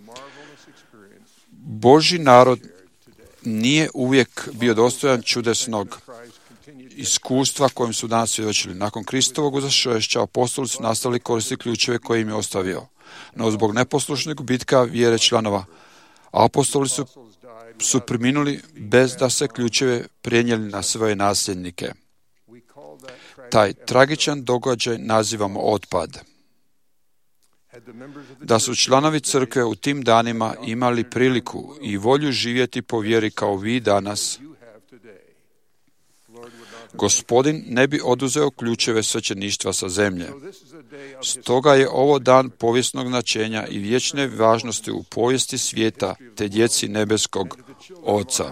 Božji narod nije uvijek bio dostojan čudesnog iskustva kojim su danas svjedočili. Nakon Kristovog uzašćenja apostoli su nastavili koristiti ključeve koje im je ostavio. No zbog neposlušnog gubitka vjere članova, apostoli su, su preminuli bez da se ključeve prenijeli na svoje nasljednike. Taj tragičan događaj nazivamo otpad. Da su članovi crkve u tim danima imali priliku i volju živjeti po vjeri kao vi danas, Gospodin ne bi oduzeo ključeve svećeništva sa zemlje. Stoga je ovo dan povijesnog značenja i vječne važnosti u povijesti svijeta te djeci nebeskog Oca.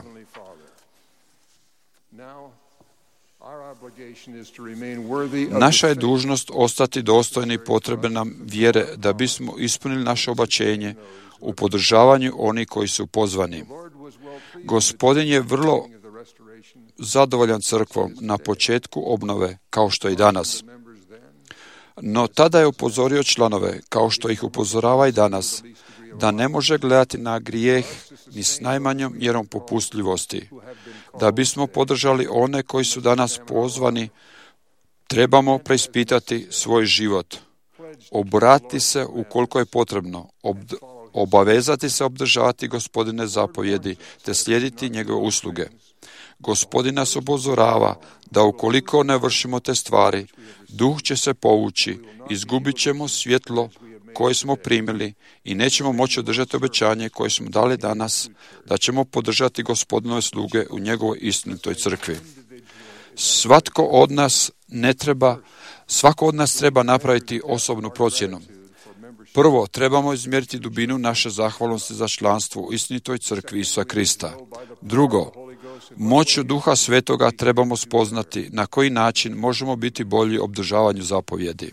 Naša je dužnost ostati dostojni potrebe nam vjere da bismo ispunili naše obećanje u podržavanju onih koji su pozvani. Gospodin je vrlo zadovoljan crkvom na početku obnove, kao što i danas. No tada je upozorio članove, kao što ih upozorava i danas, da ne može gledati na grijeh ni s najmanjom mjerom popustljivosti. Da bismo podržali one koji su danas pozvani, trebamo preispitati svoj život, obratiti se ukoliko je potrebno, ob- obavezati se obdržavati Gospodine zapovjedi te slijediti njegove usluge. Gospodin nas upozorava da ukoliko ne vršimo te stvari, duh će se povući, izgubit ćemo svjetlo koje smo primili i nećemo moći održati obećanje koje smo dali danas, da ćemo podržati Gospodinove sluge u njegovoj istinitoj crkvi. Svatko od nas ne treba, svako od nas treba napraviti osobnu procjenu. Prvo, trebamo izmjeriti dubinu naše zahvalnosti za članstvo u istinitoj crkvi Isusa Krista. Drugo, moću Duha Svetoga trebamo spoznati na koji način možemo biti bolji u obdržavanju zapovjedi.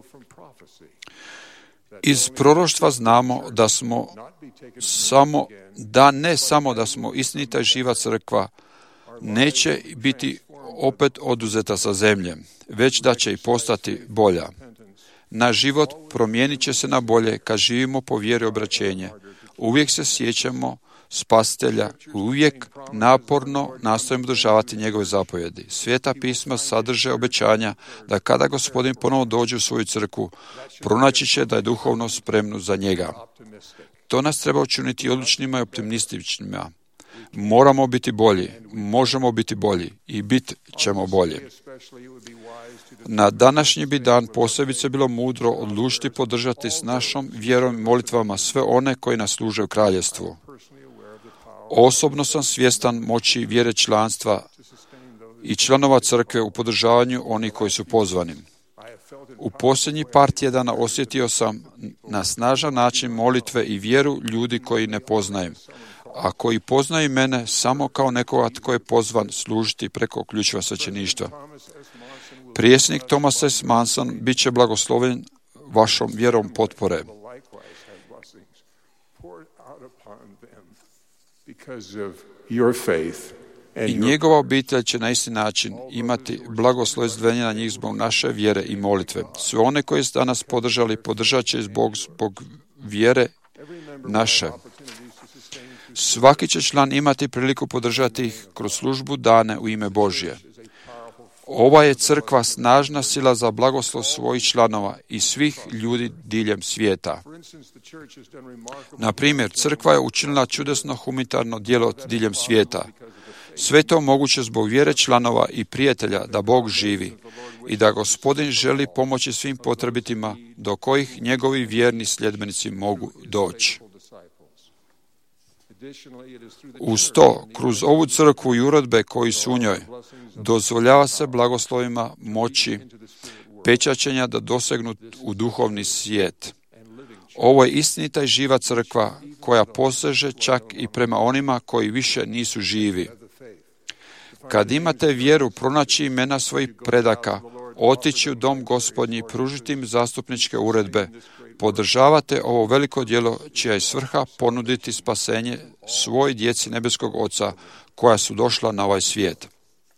Iz proroštva znamo da smo samo, da ne samo da smo istinita i živa crkva, neće biti opet oduzeta sa zemlje, već da će i postati bolja. Naš život promijenit će se na bolje kad živimo po vjeri obraćenje. Uvijek se sjećamo Spasitelja, uvijek naporno nastojimo održavati njegove zapovjedi. Sveta pisma sadrže obećanja da kada Gospodin ponovo dođe u svoju crkvu, pronaći će da je duhovno spremno za njega. To nas treba učiniti odlučnima i optimističnima. Moramo biti bolji, možemo biti bolji i bit ćemo bolji. Na današnji bi dan posebice bilo mudro odlučiti podržati s našom vjerom i molitvama sve one koji nas služe u kraljevstvu. Osobno sam svjestan moći vjere članstva i članova crkve u podržavanju onih koji su pozvani. U posljednjih par tjedana osjetio sam na snažan način molitve i vjeru ljudi koji ne poznajem, a koji poznaju mene samo kao nekoga tko je pozvan služiti preko ključeva svećeništva. Prijesnik Thomas S. Manson bit će blagosloven vašom vjerom potpore. I njegova obitelj će na isti način imati blagoslov na njih zbog naše vjere i molitve. Sve one koje su danas podržali, podržat će zbog, zbog vjere naše. Svaki će član imati priliku podržati ih kroz službu dane u ime Božje. Ova je crkva snažna sila za blagoslov svojih članova i svih ljudi diljem svijeta. Na primjer, crkva je učinila čudesno humanitarno djelo diljem svijeta. Sve to moguće zbog vjere članova i prijatelja da Bog živi i da Gospodin želi pomoći svim potrebitima do kojih njegovi vjerni sljedbenici mogu doći. Uz to, kroz ovu crkvu i uredbe koji su u njoj, dozvoljava se blagoslovima moći pečaćenja da dosegnu u duhovni svijet. Ovo je istinita i živa crkva koja poseže čak i prema onima koji više nisu živi. Kad imate vjeru pronaći imena svojih predaka, otići u dom Gospodnji, pružiti im zastupničke uredbe, podržavate ovo veliko djelo čija je svrha ponuditi spasenje svoj djeci nebeskog Oca koja su došla na ovaj svijet.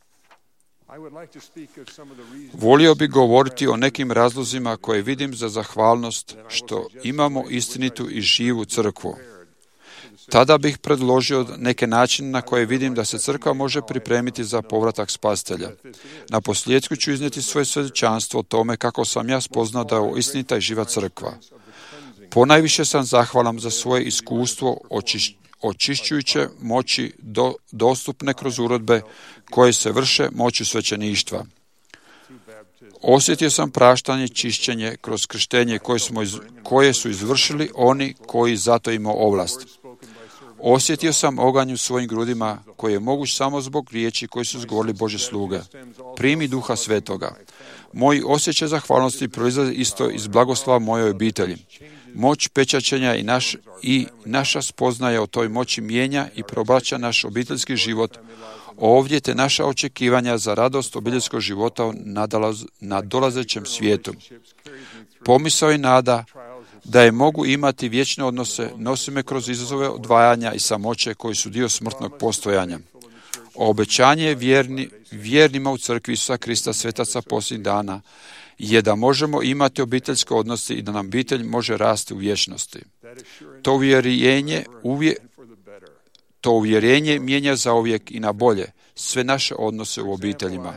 Volio bih govoriti o nekim razlozima koje vidim za zahvalnost što imamo istinitu i živu crkvu. Tada bih predložio neke načine na koje vidim da se crkva može pripremiti za povratak Spasitelja. Na posljedku ću iznijeti svoje svjedočanstvo o tome kako sam ja spoznao da je ovo istinita i živa crkva. Ponajviše sam zahvalan za svoje iskustvo očiš, očišćujuće moći do, dostupne kroz uredbe koje se vrše moću svećeništva. Osjetio sam praštanje, čišćenje kroz krštenje koje, smo iz, koje su izvršili oni koji zato imaju ovlast. Osjetio sam oganj u svojim grudima koji je moguć samo zbog riječi koji su izgovorili Božje sluge. Primi Duha Svetoga. Moji osjećaj zahvalnosti proizlaze isto iz blagoslova mojoj obitelji. Moć pečaćenja i, naš, i naša spoznaja o toj moći mijenja i probraća naš obiteljski život ovdje te naša očekivanja za radost obiteljskog života na dolazećem svijetu. Pomisao i nada da je mogu imati vječne odnose nosi me kroz izazove odvajanja i samoće koji su dio smrtnog postojanja. Obećanje je vjerni, vjernima u crkvi Isusa Krista, svetaca posljednjih dana, je da možemo imati obiteljske odnose i da nam obitelj može rasti u vječnosti. To uvjerenje, uvje, to uvjerenje mijenja zauvijek i na bolje sve naše odnose u obiteljima.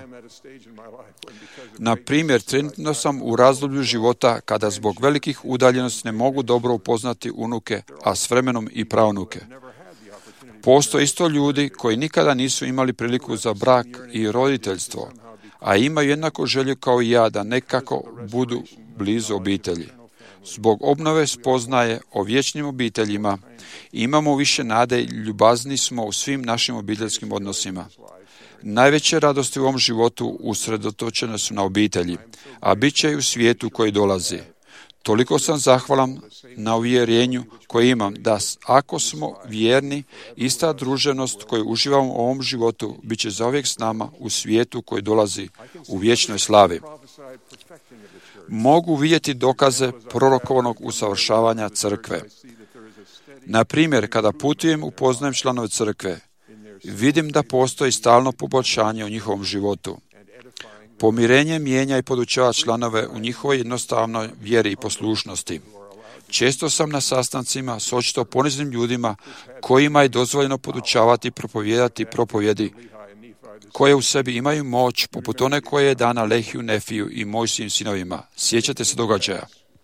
Na primjer, trenutno sam u razdoblju života kada zbog velikih udaljenosti ne mogu dobro upoznati unuke, a s vremenom i pravnuke. Postoje isto ljudi koji nikada nisu imali priliku za brak i roditeljstvo, a imaju jednako želju kao i ja da nekako budu blizu obitelji. Zbog obnove spoznaje o vječnim obiteljima imamo više nade i ljubazni smo u svim našim obiteljskim odnosima. Najveće radosti u ovom životu usredotočene su na obitelji, a bit će i u svijetu koji dolazi. Toliko sam zahvalan na uvjerenju koje imam da ako smo vjerni, ista druženost koju uživamo u ovom životu bit će zauvijek s nama u svijetu koji dolazi u vječnoj slavi. Mogu vidjeti dokaze prorokovanog usavršavanja crkve. Na primjer, kada putujem upoznajem članove crkve, vidim da postoji stalno poboljšanje u njihovom životu. Pomirenje mijenja i podučava članove u njihovoj jednostavnoj vjeri i poslušnosti. Često sam na sastancima s očito poniznim ljudima kojima je dozvoljeno podučavati i propovijedati propovjedi koje u sebi imaju moć, poput one koje je dana Lehiju, Nefiju i Mojsijim sinovima. Sjećate se događaja.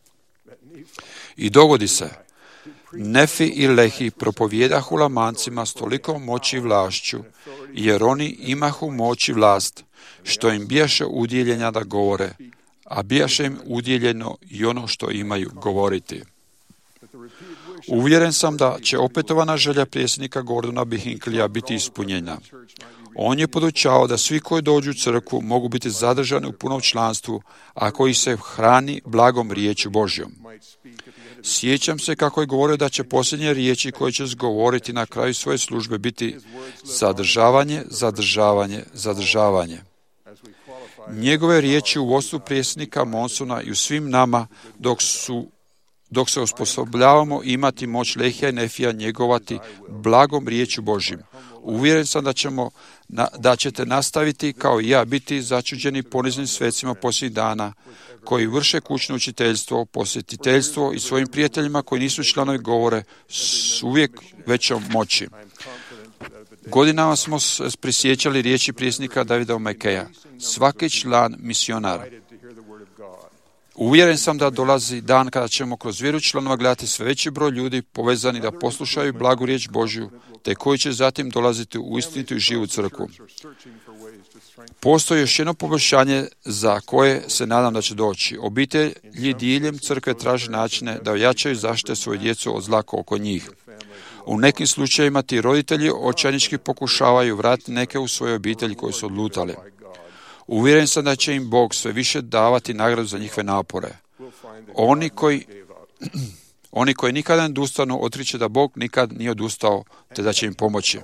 I dogodi se. Nefi i Lehi propovjedahu Lamancima s toliko moći i vlašću, jer oni imahu moć i vlast, što im bijaše udjeljenja da govore, a bijaše im udjeljeno i ono što imaju govoriti. Uvjeren sam da će opetovana želja predsjednika Gordona B. Hinckleyja biti ispunjena. On je podučavao da svi koji dođu u crkvu mogu biti zadržani u punom članstvu, a koji se hrani blagom riječju Božjom. Sjećam se kako je govorio da će posljednje riječi koje će izgovoriti na kraju svoje službe biti zadržavanje, zadržavanje, zadržavanje. Njegove riječi u vodstvu predsjednika Monsona i u svim nama dok su dok se osposobljavamo imati moć Lehija i Nefija njegovati blagom riječju Božjim. Uvjeren sam da, ćemo, da ćete nastaviti kao i ja biti začuđeni poniznim svecima posljednjih dana koji vrše kućno učiteljstvo, posjetiteljstvo i svojim prijateljima koji nisu članovi govore s uvijek većom moći. Godinama smo se prisjećali riječi predsjednika Davida Mackaya. Svaki član misionar. Uvjeren sam da dolazi dan kada ćemo kroz vjeru članova gledati sve veći broj ljudi povezani da poslušaju blagu riječ Božju, te koji će zatim dolaziti u istinitu i živu crkvu. Postoji još jedno poboljšanje za koje se nadam da će doći. Obitelji diljem crkve traže načine da ojačaju zaštite svoju djecu od zla oko njih. U nekim slučajevima ti roditelji očajnički pokušavaju vratiti neke u svoje obitelji koji su odlutali. Uvjeren sam da će im Bog sve više davati nagradu za njihove napore. Oni koji, oni koji nikada ne odustanu otkriće da Bog nikad nije odustao, te da će im pomoći.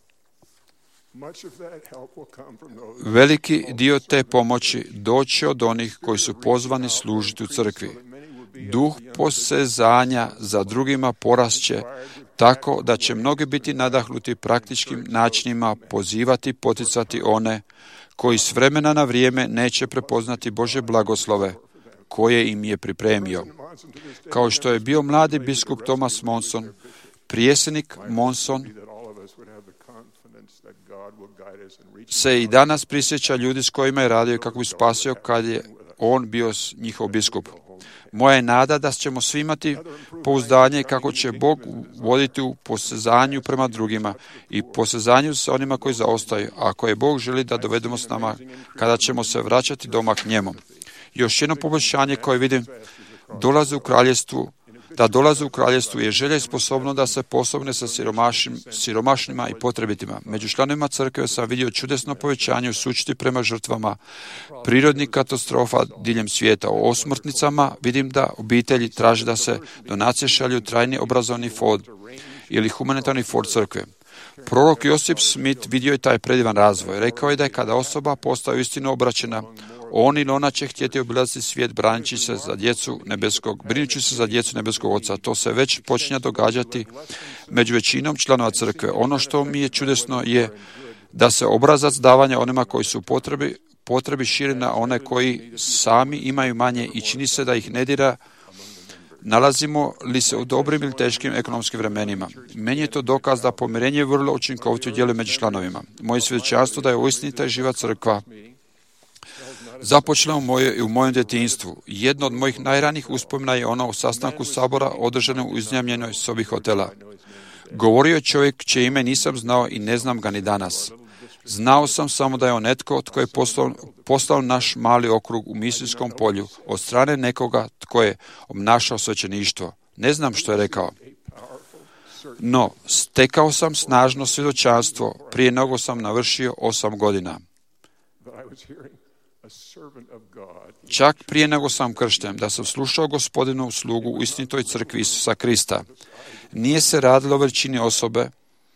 Veliki dio te pomoći doći od onih koji su pozvani služiti u crkvi. Duh posezanja za drugima porasće tako da će mnogi biti nadahnuti praktičkim načinima pozivati i poticati one koji s vremena na vrijeme neće prepoznati Božje blagoslove koje im je pripremio. Kao što je bio mladi biskup Thomas Monson, predsjednik Monson se i danas prisjeća ljudi s kojima je radio kako bi spasio kad je on bio njihov biskup. Moja je nada da ćemo svi imati pouzdanje kako će Bog voditi u posezanju prema drugima i posezanju sa onima koji zaostaju, a koje Bog želi da dovedemo s nama kada ćemo se vraćati doma k njemu. Još jedno poboljšanje koje vidim dolazi u kraljestvu, da dolazi u kraljestvu je želja i sposobno da se posobne sa siromašnim, siromašnima i potrebitima. Među članovima crkve sam vidio čudesno povećanje u sućuti prema žrtvama prirodnih katastrofa diljem svijeta. O osmrtnicama vidim da obitelji traže da se donacije šalju trajni obrazovni fond ili humanitarni fond crkve. Prorok Josip Smith vidio je taj predivan razvoj. Rekao je da je kada osoba postaje istinu obraćena, on ili ona će htjeti obilaziti svijet braneći se za djecu nebeskog, brinući se za djecu nebeskog Oca. To se već počinje događati među većinom članova crkve. Ono što mi je čudesno je da se obrazac davanja onima koji su potrebi, potrebi širi na one koji sami imaju manje i čini se da ih ne dira. Nalazimo li se u dobrim ili teškim ekonomskim vremenima? Meni je to dokaz da pomirenje vrlo učinkovito djeluje među članovima. Moje svjedočanstvo da je uistinita i živa crkva započela u, moje, u mojem djetinjstvu. Jedno od mojih najranijih uspomena je ono o sastanku sabora održanom u iznajmljenoj sobi hotela. Govorio je čovjek čije ime nisam znao i ne znam ga ni danas. Znao sam samo da je on netko tko je postao, postao naš mali okrug u misijskom polju od strane nekoga tko je obnašao svećeništvo. Ne znam što je rekao. No, stekao sam snažno svjedočanstvo prije nego sam navršio osam godina. Čak prije nego sam kršten, da sam slušao Gospodinu slugu u istinitoj crkvi Isusa Krista. Nije se radilo o veličini osobe,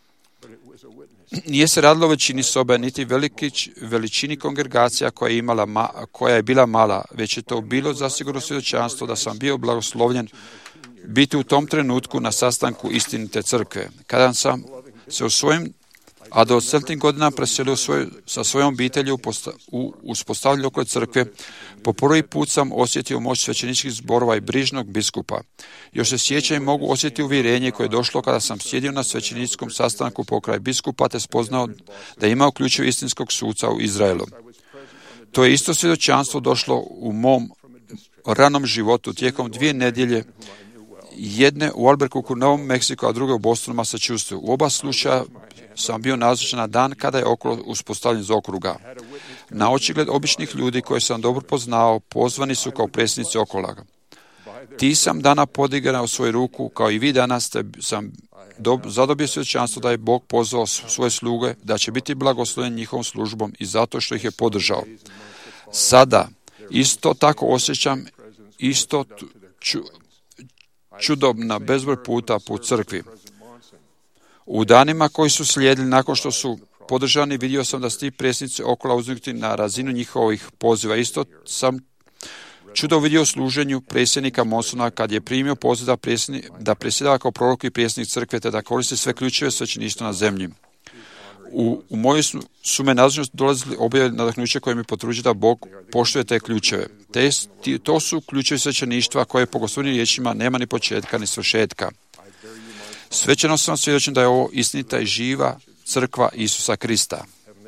nije se radilo o većini sobe, niti veliki, veličini kongregacija koja je, imala ma, koja je bila mala, već je to bilo zasigurno svjedočanstvo da sam bio blagoslovljen biti u tom trenutku na sastanku istinite crkve. Kada sam se u svojim a do sedamdesetih godina preselio svoj, sa svojom obitelji u uspostavljanju oko crkve, po prvi put sam osjetio moć svećeničkih zborova i brižnog biskupa. Još se sjećam i mogu osjetiti uvjerenje koje je došlo kada sam sjedio na svećeničkom sastanku pokraj biskupa te spoznao da je imao ključeve istinskog suca u Izraelu. To je isto svjedočanstvo došlo u mom ranom životu tijekom dvije nedjelje, jedne u Albuquerque, Novom Meksiku, a druge u Bostonu, Massachusettsu. U oba slučaja sam bio nazočan na dan kada je okolo uspostavljen iz okruga. Na očigled običnih ljudi koje sam dobro poznao, pozvani su kao predsjednici okolaga. Ti sam dana podigao svoju ruku, kao i vi danas ste, sam do, zadobio svjedočanstvo da je Bog pozvao svoje sluge, da će biti blagoslovljen njihovom službom i zato što ih je podržao. Sada isto tako osjećam isto ču, čudobna bezbroj puta po crkvi. U danima koji su slijedili nakon što su podržani, vidio sam da su ti predsjednici okola uzdignuti na razinu njihovih poziva. Isto sam čudo vidio u služenju predsjednika Monsona kad je primio poziv da, da predsjedava kao prorok i predsjednik crkve te da koristi sve ključeve svećeništva na zemlji. U, u moju su, su me nazočnost dolazili objave nadahnuće koje mi potvrđuju da Bog poštuje te ključeve. Te, ti, to su ključevi svećeništva koje po Gospodinim riječima nema ni početka ni svršetka. Svećano sam svjedočen da je ovo istinita i živa crkva Isusa Krista.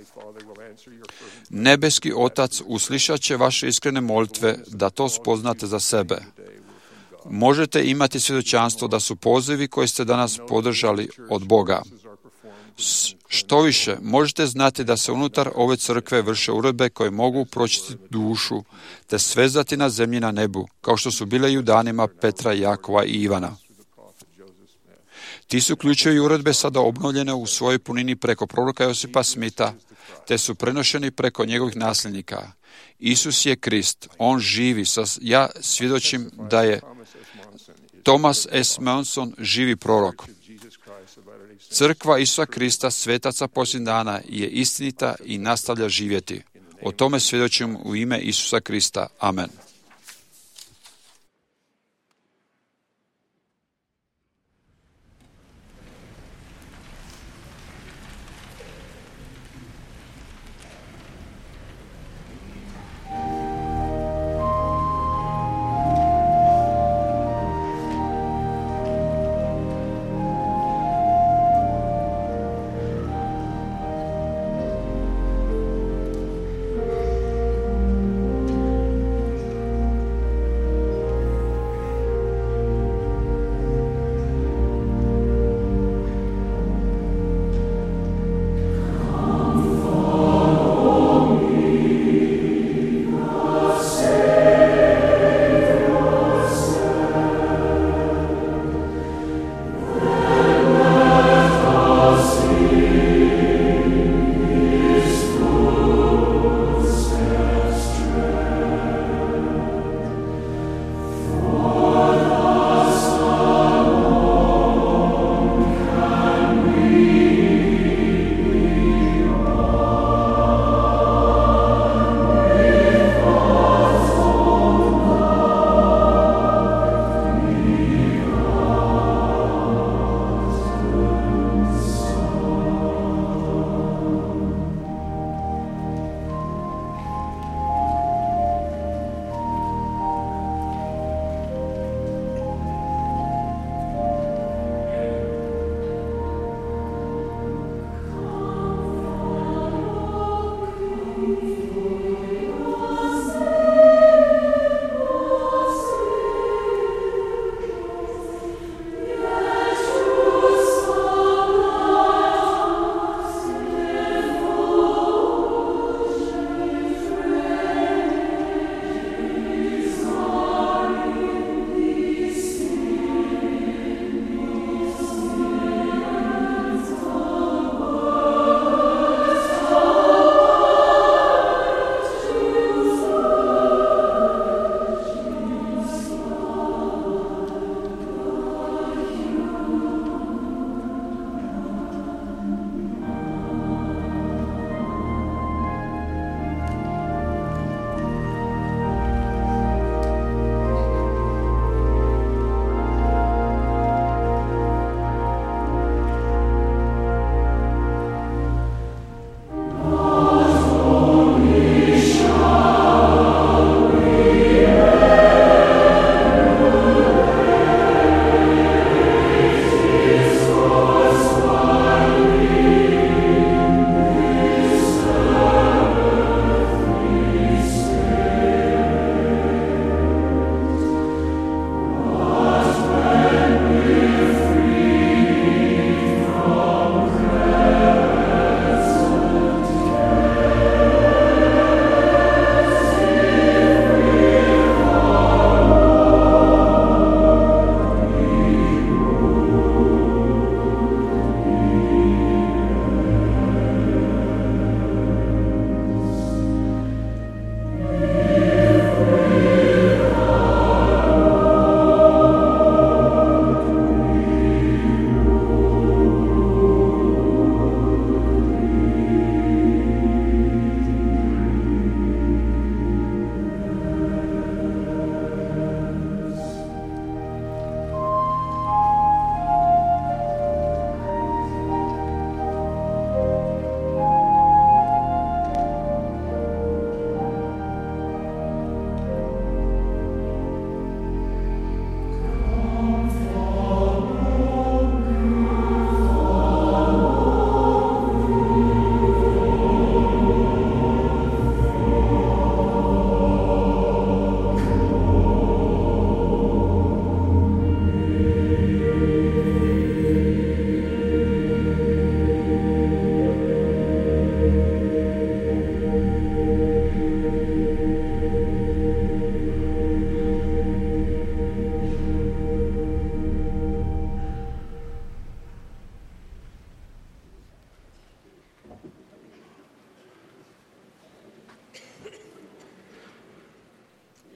Nebeski Otac uslišat će vaše iskrene molitve da to spoznate za sebe. Možete imati svjedočanstvo da su pozivi koje ste danas podržali od Boga. Što više, možete znati da se unutar ove crkve vrše uredbe koje mogu pročistiti dušu te svezati na zemlji na nebu, kao što su bile i u danima Petra, Jakova i Ivana. Ti su ključevi uredbe sada obnovljene u svojoj punini preko proroka Josipa Smita, te su prenošeni preko njegovih nasljednika. Isus je Krist, on živi. Ja svjedočim da je Thomas S. Monson živi prorok. Crkva Isusa Krista, svetaca posljednjih dana, je istinita i nastavlja živjeti. O tome svjedočim u ime Isusa Krista. Amen.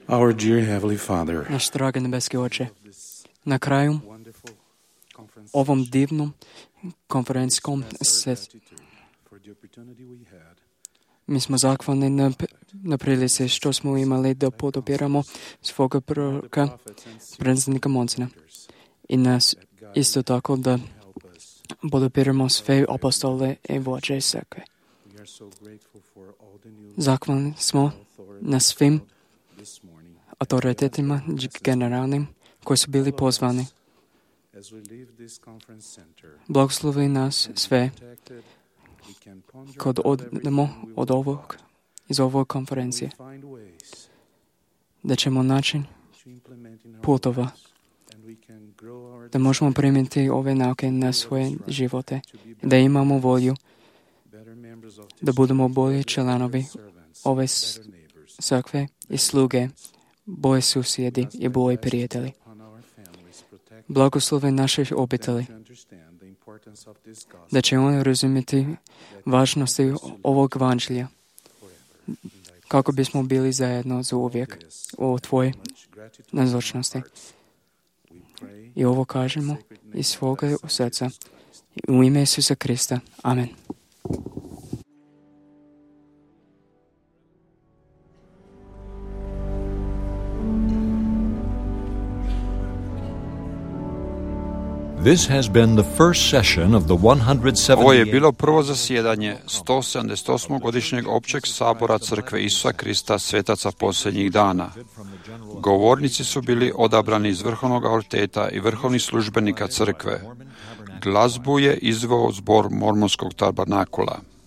Our dear Heavenly Father, Naš dragi nebeski Oče, na kraju ovom divnom konferencijskom set mi smo zahvalni na, na prilici što smo imali da podopiramo svoga proroka, predsjednika Monsona. I nas isto tako da podopiramo sve apostole i vođe crkve. Zahvalni smo na svim autoritetima generalnim koji su bili pozvani. Blagoslovi nas sve kad odemo od ovog, iz ovog konferencije, da ćemo naći putova, da možemo primiti ove nauke na svoje živote, da imamo volju, da budemo bolji članovi ove crkve i sluge, bolji susjedi i bolji prijatelji. Blagoslove naših obitelji, da će oni razumjeti važnosti ovog evanđelja, kako bismo bili zajedno za uvijek u tvojoj nazočnosti. I ovo kažemo iz svoga srca. U ime Isusa Krista. Amen. This has been the first session of the one hundred seventy-eighth Ovo je bilo prvo zasjedanje sto sedamdeset osmog godišnjeg općeg sabora Crkve Isusa Krista svetaca posljednjih dana. Govornici su bili odabrani iz vrhovnog autoriteta i vrhovnih službenika crkve. Glazbu je izveo zbor Mormonskog tabernakula.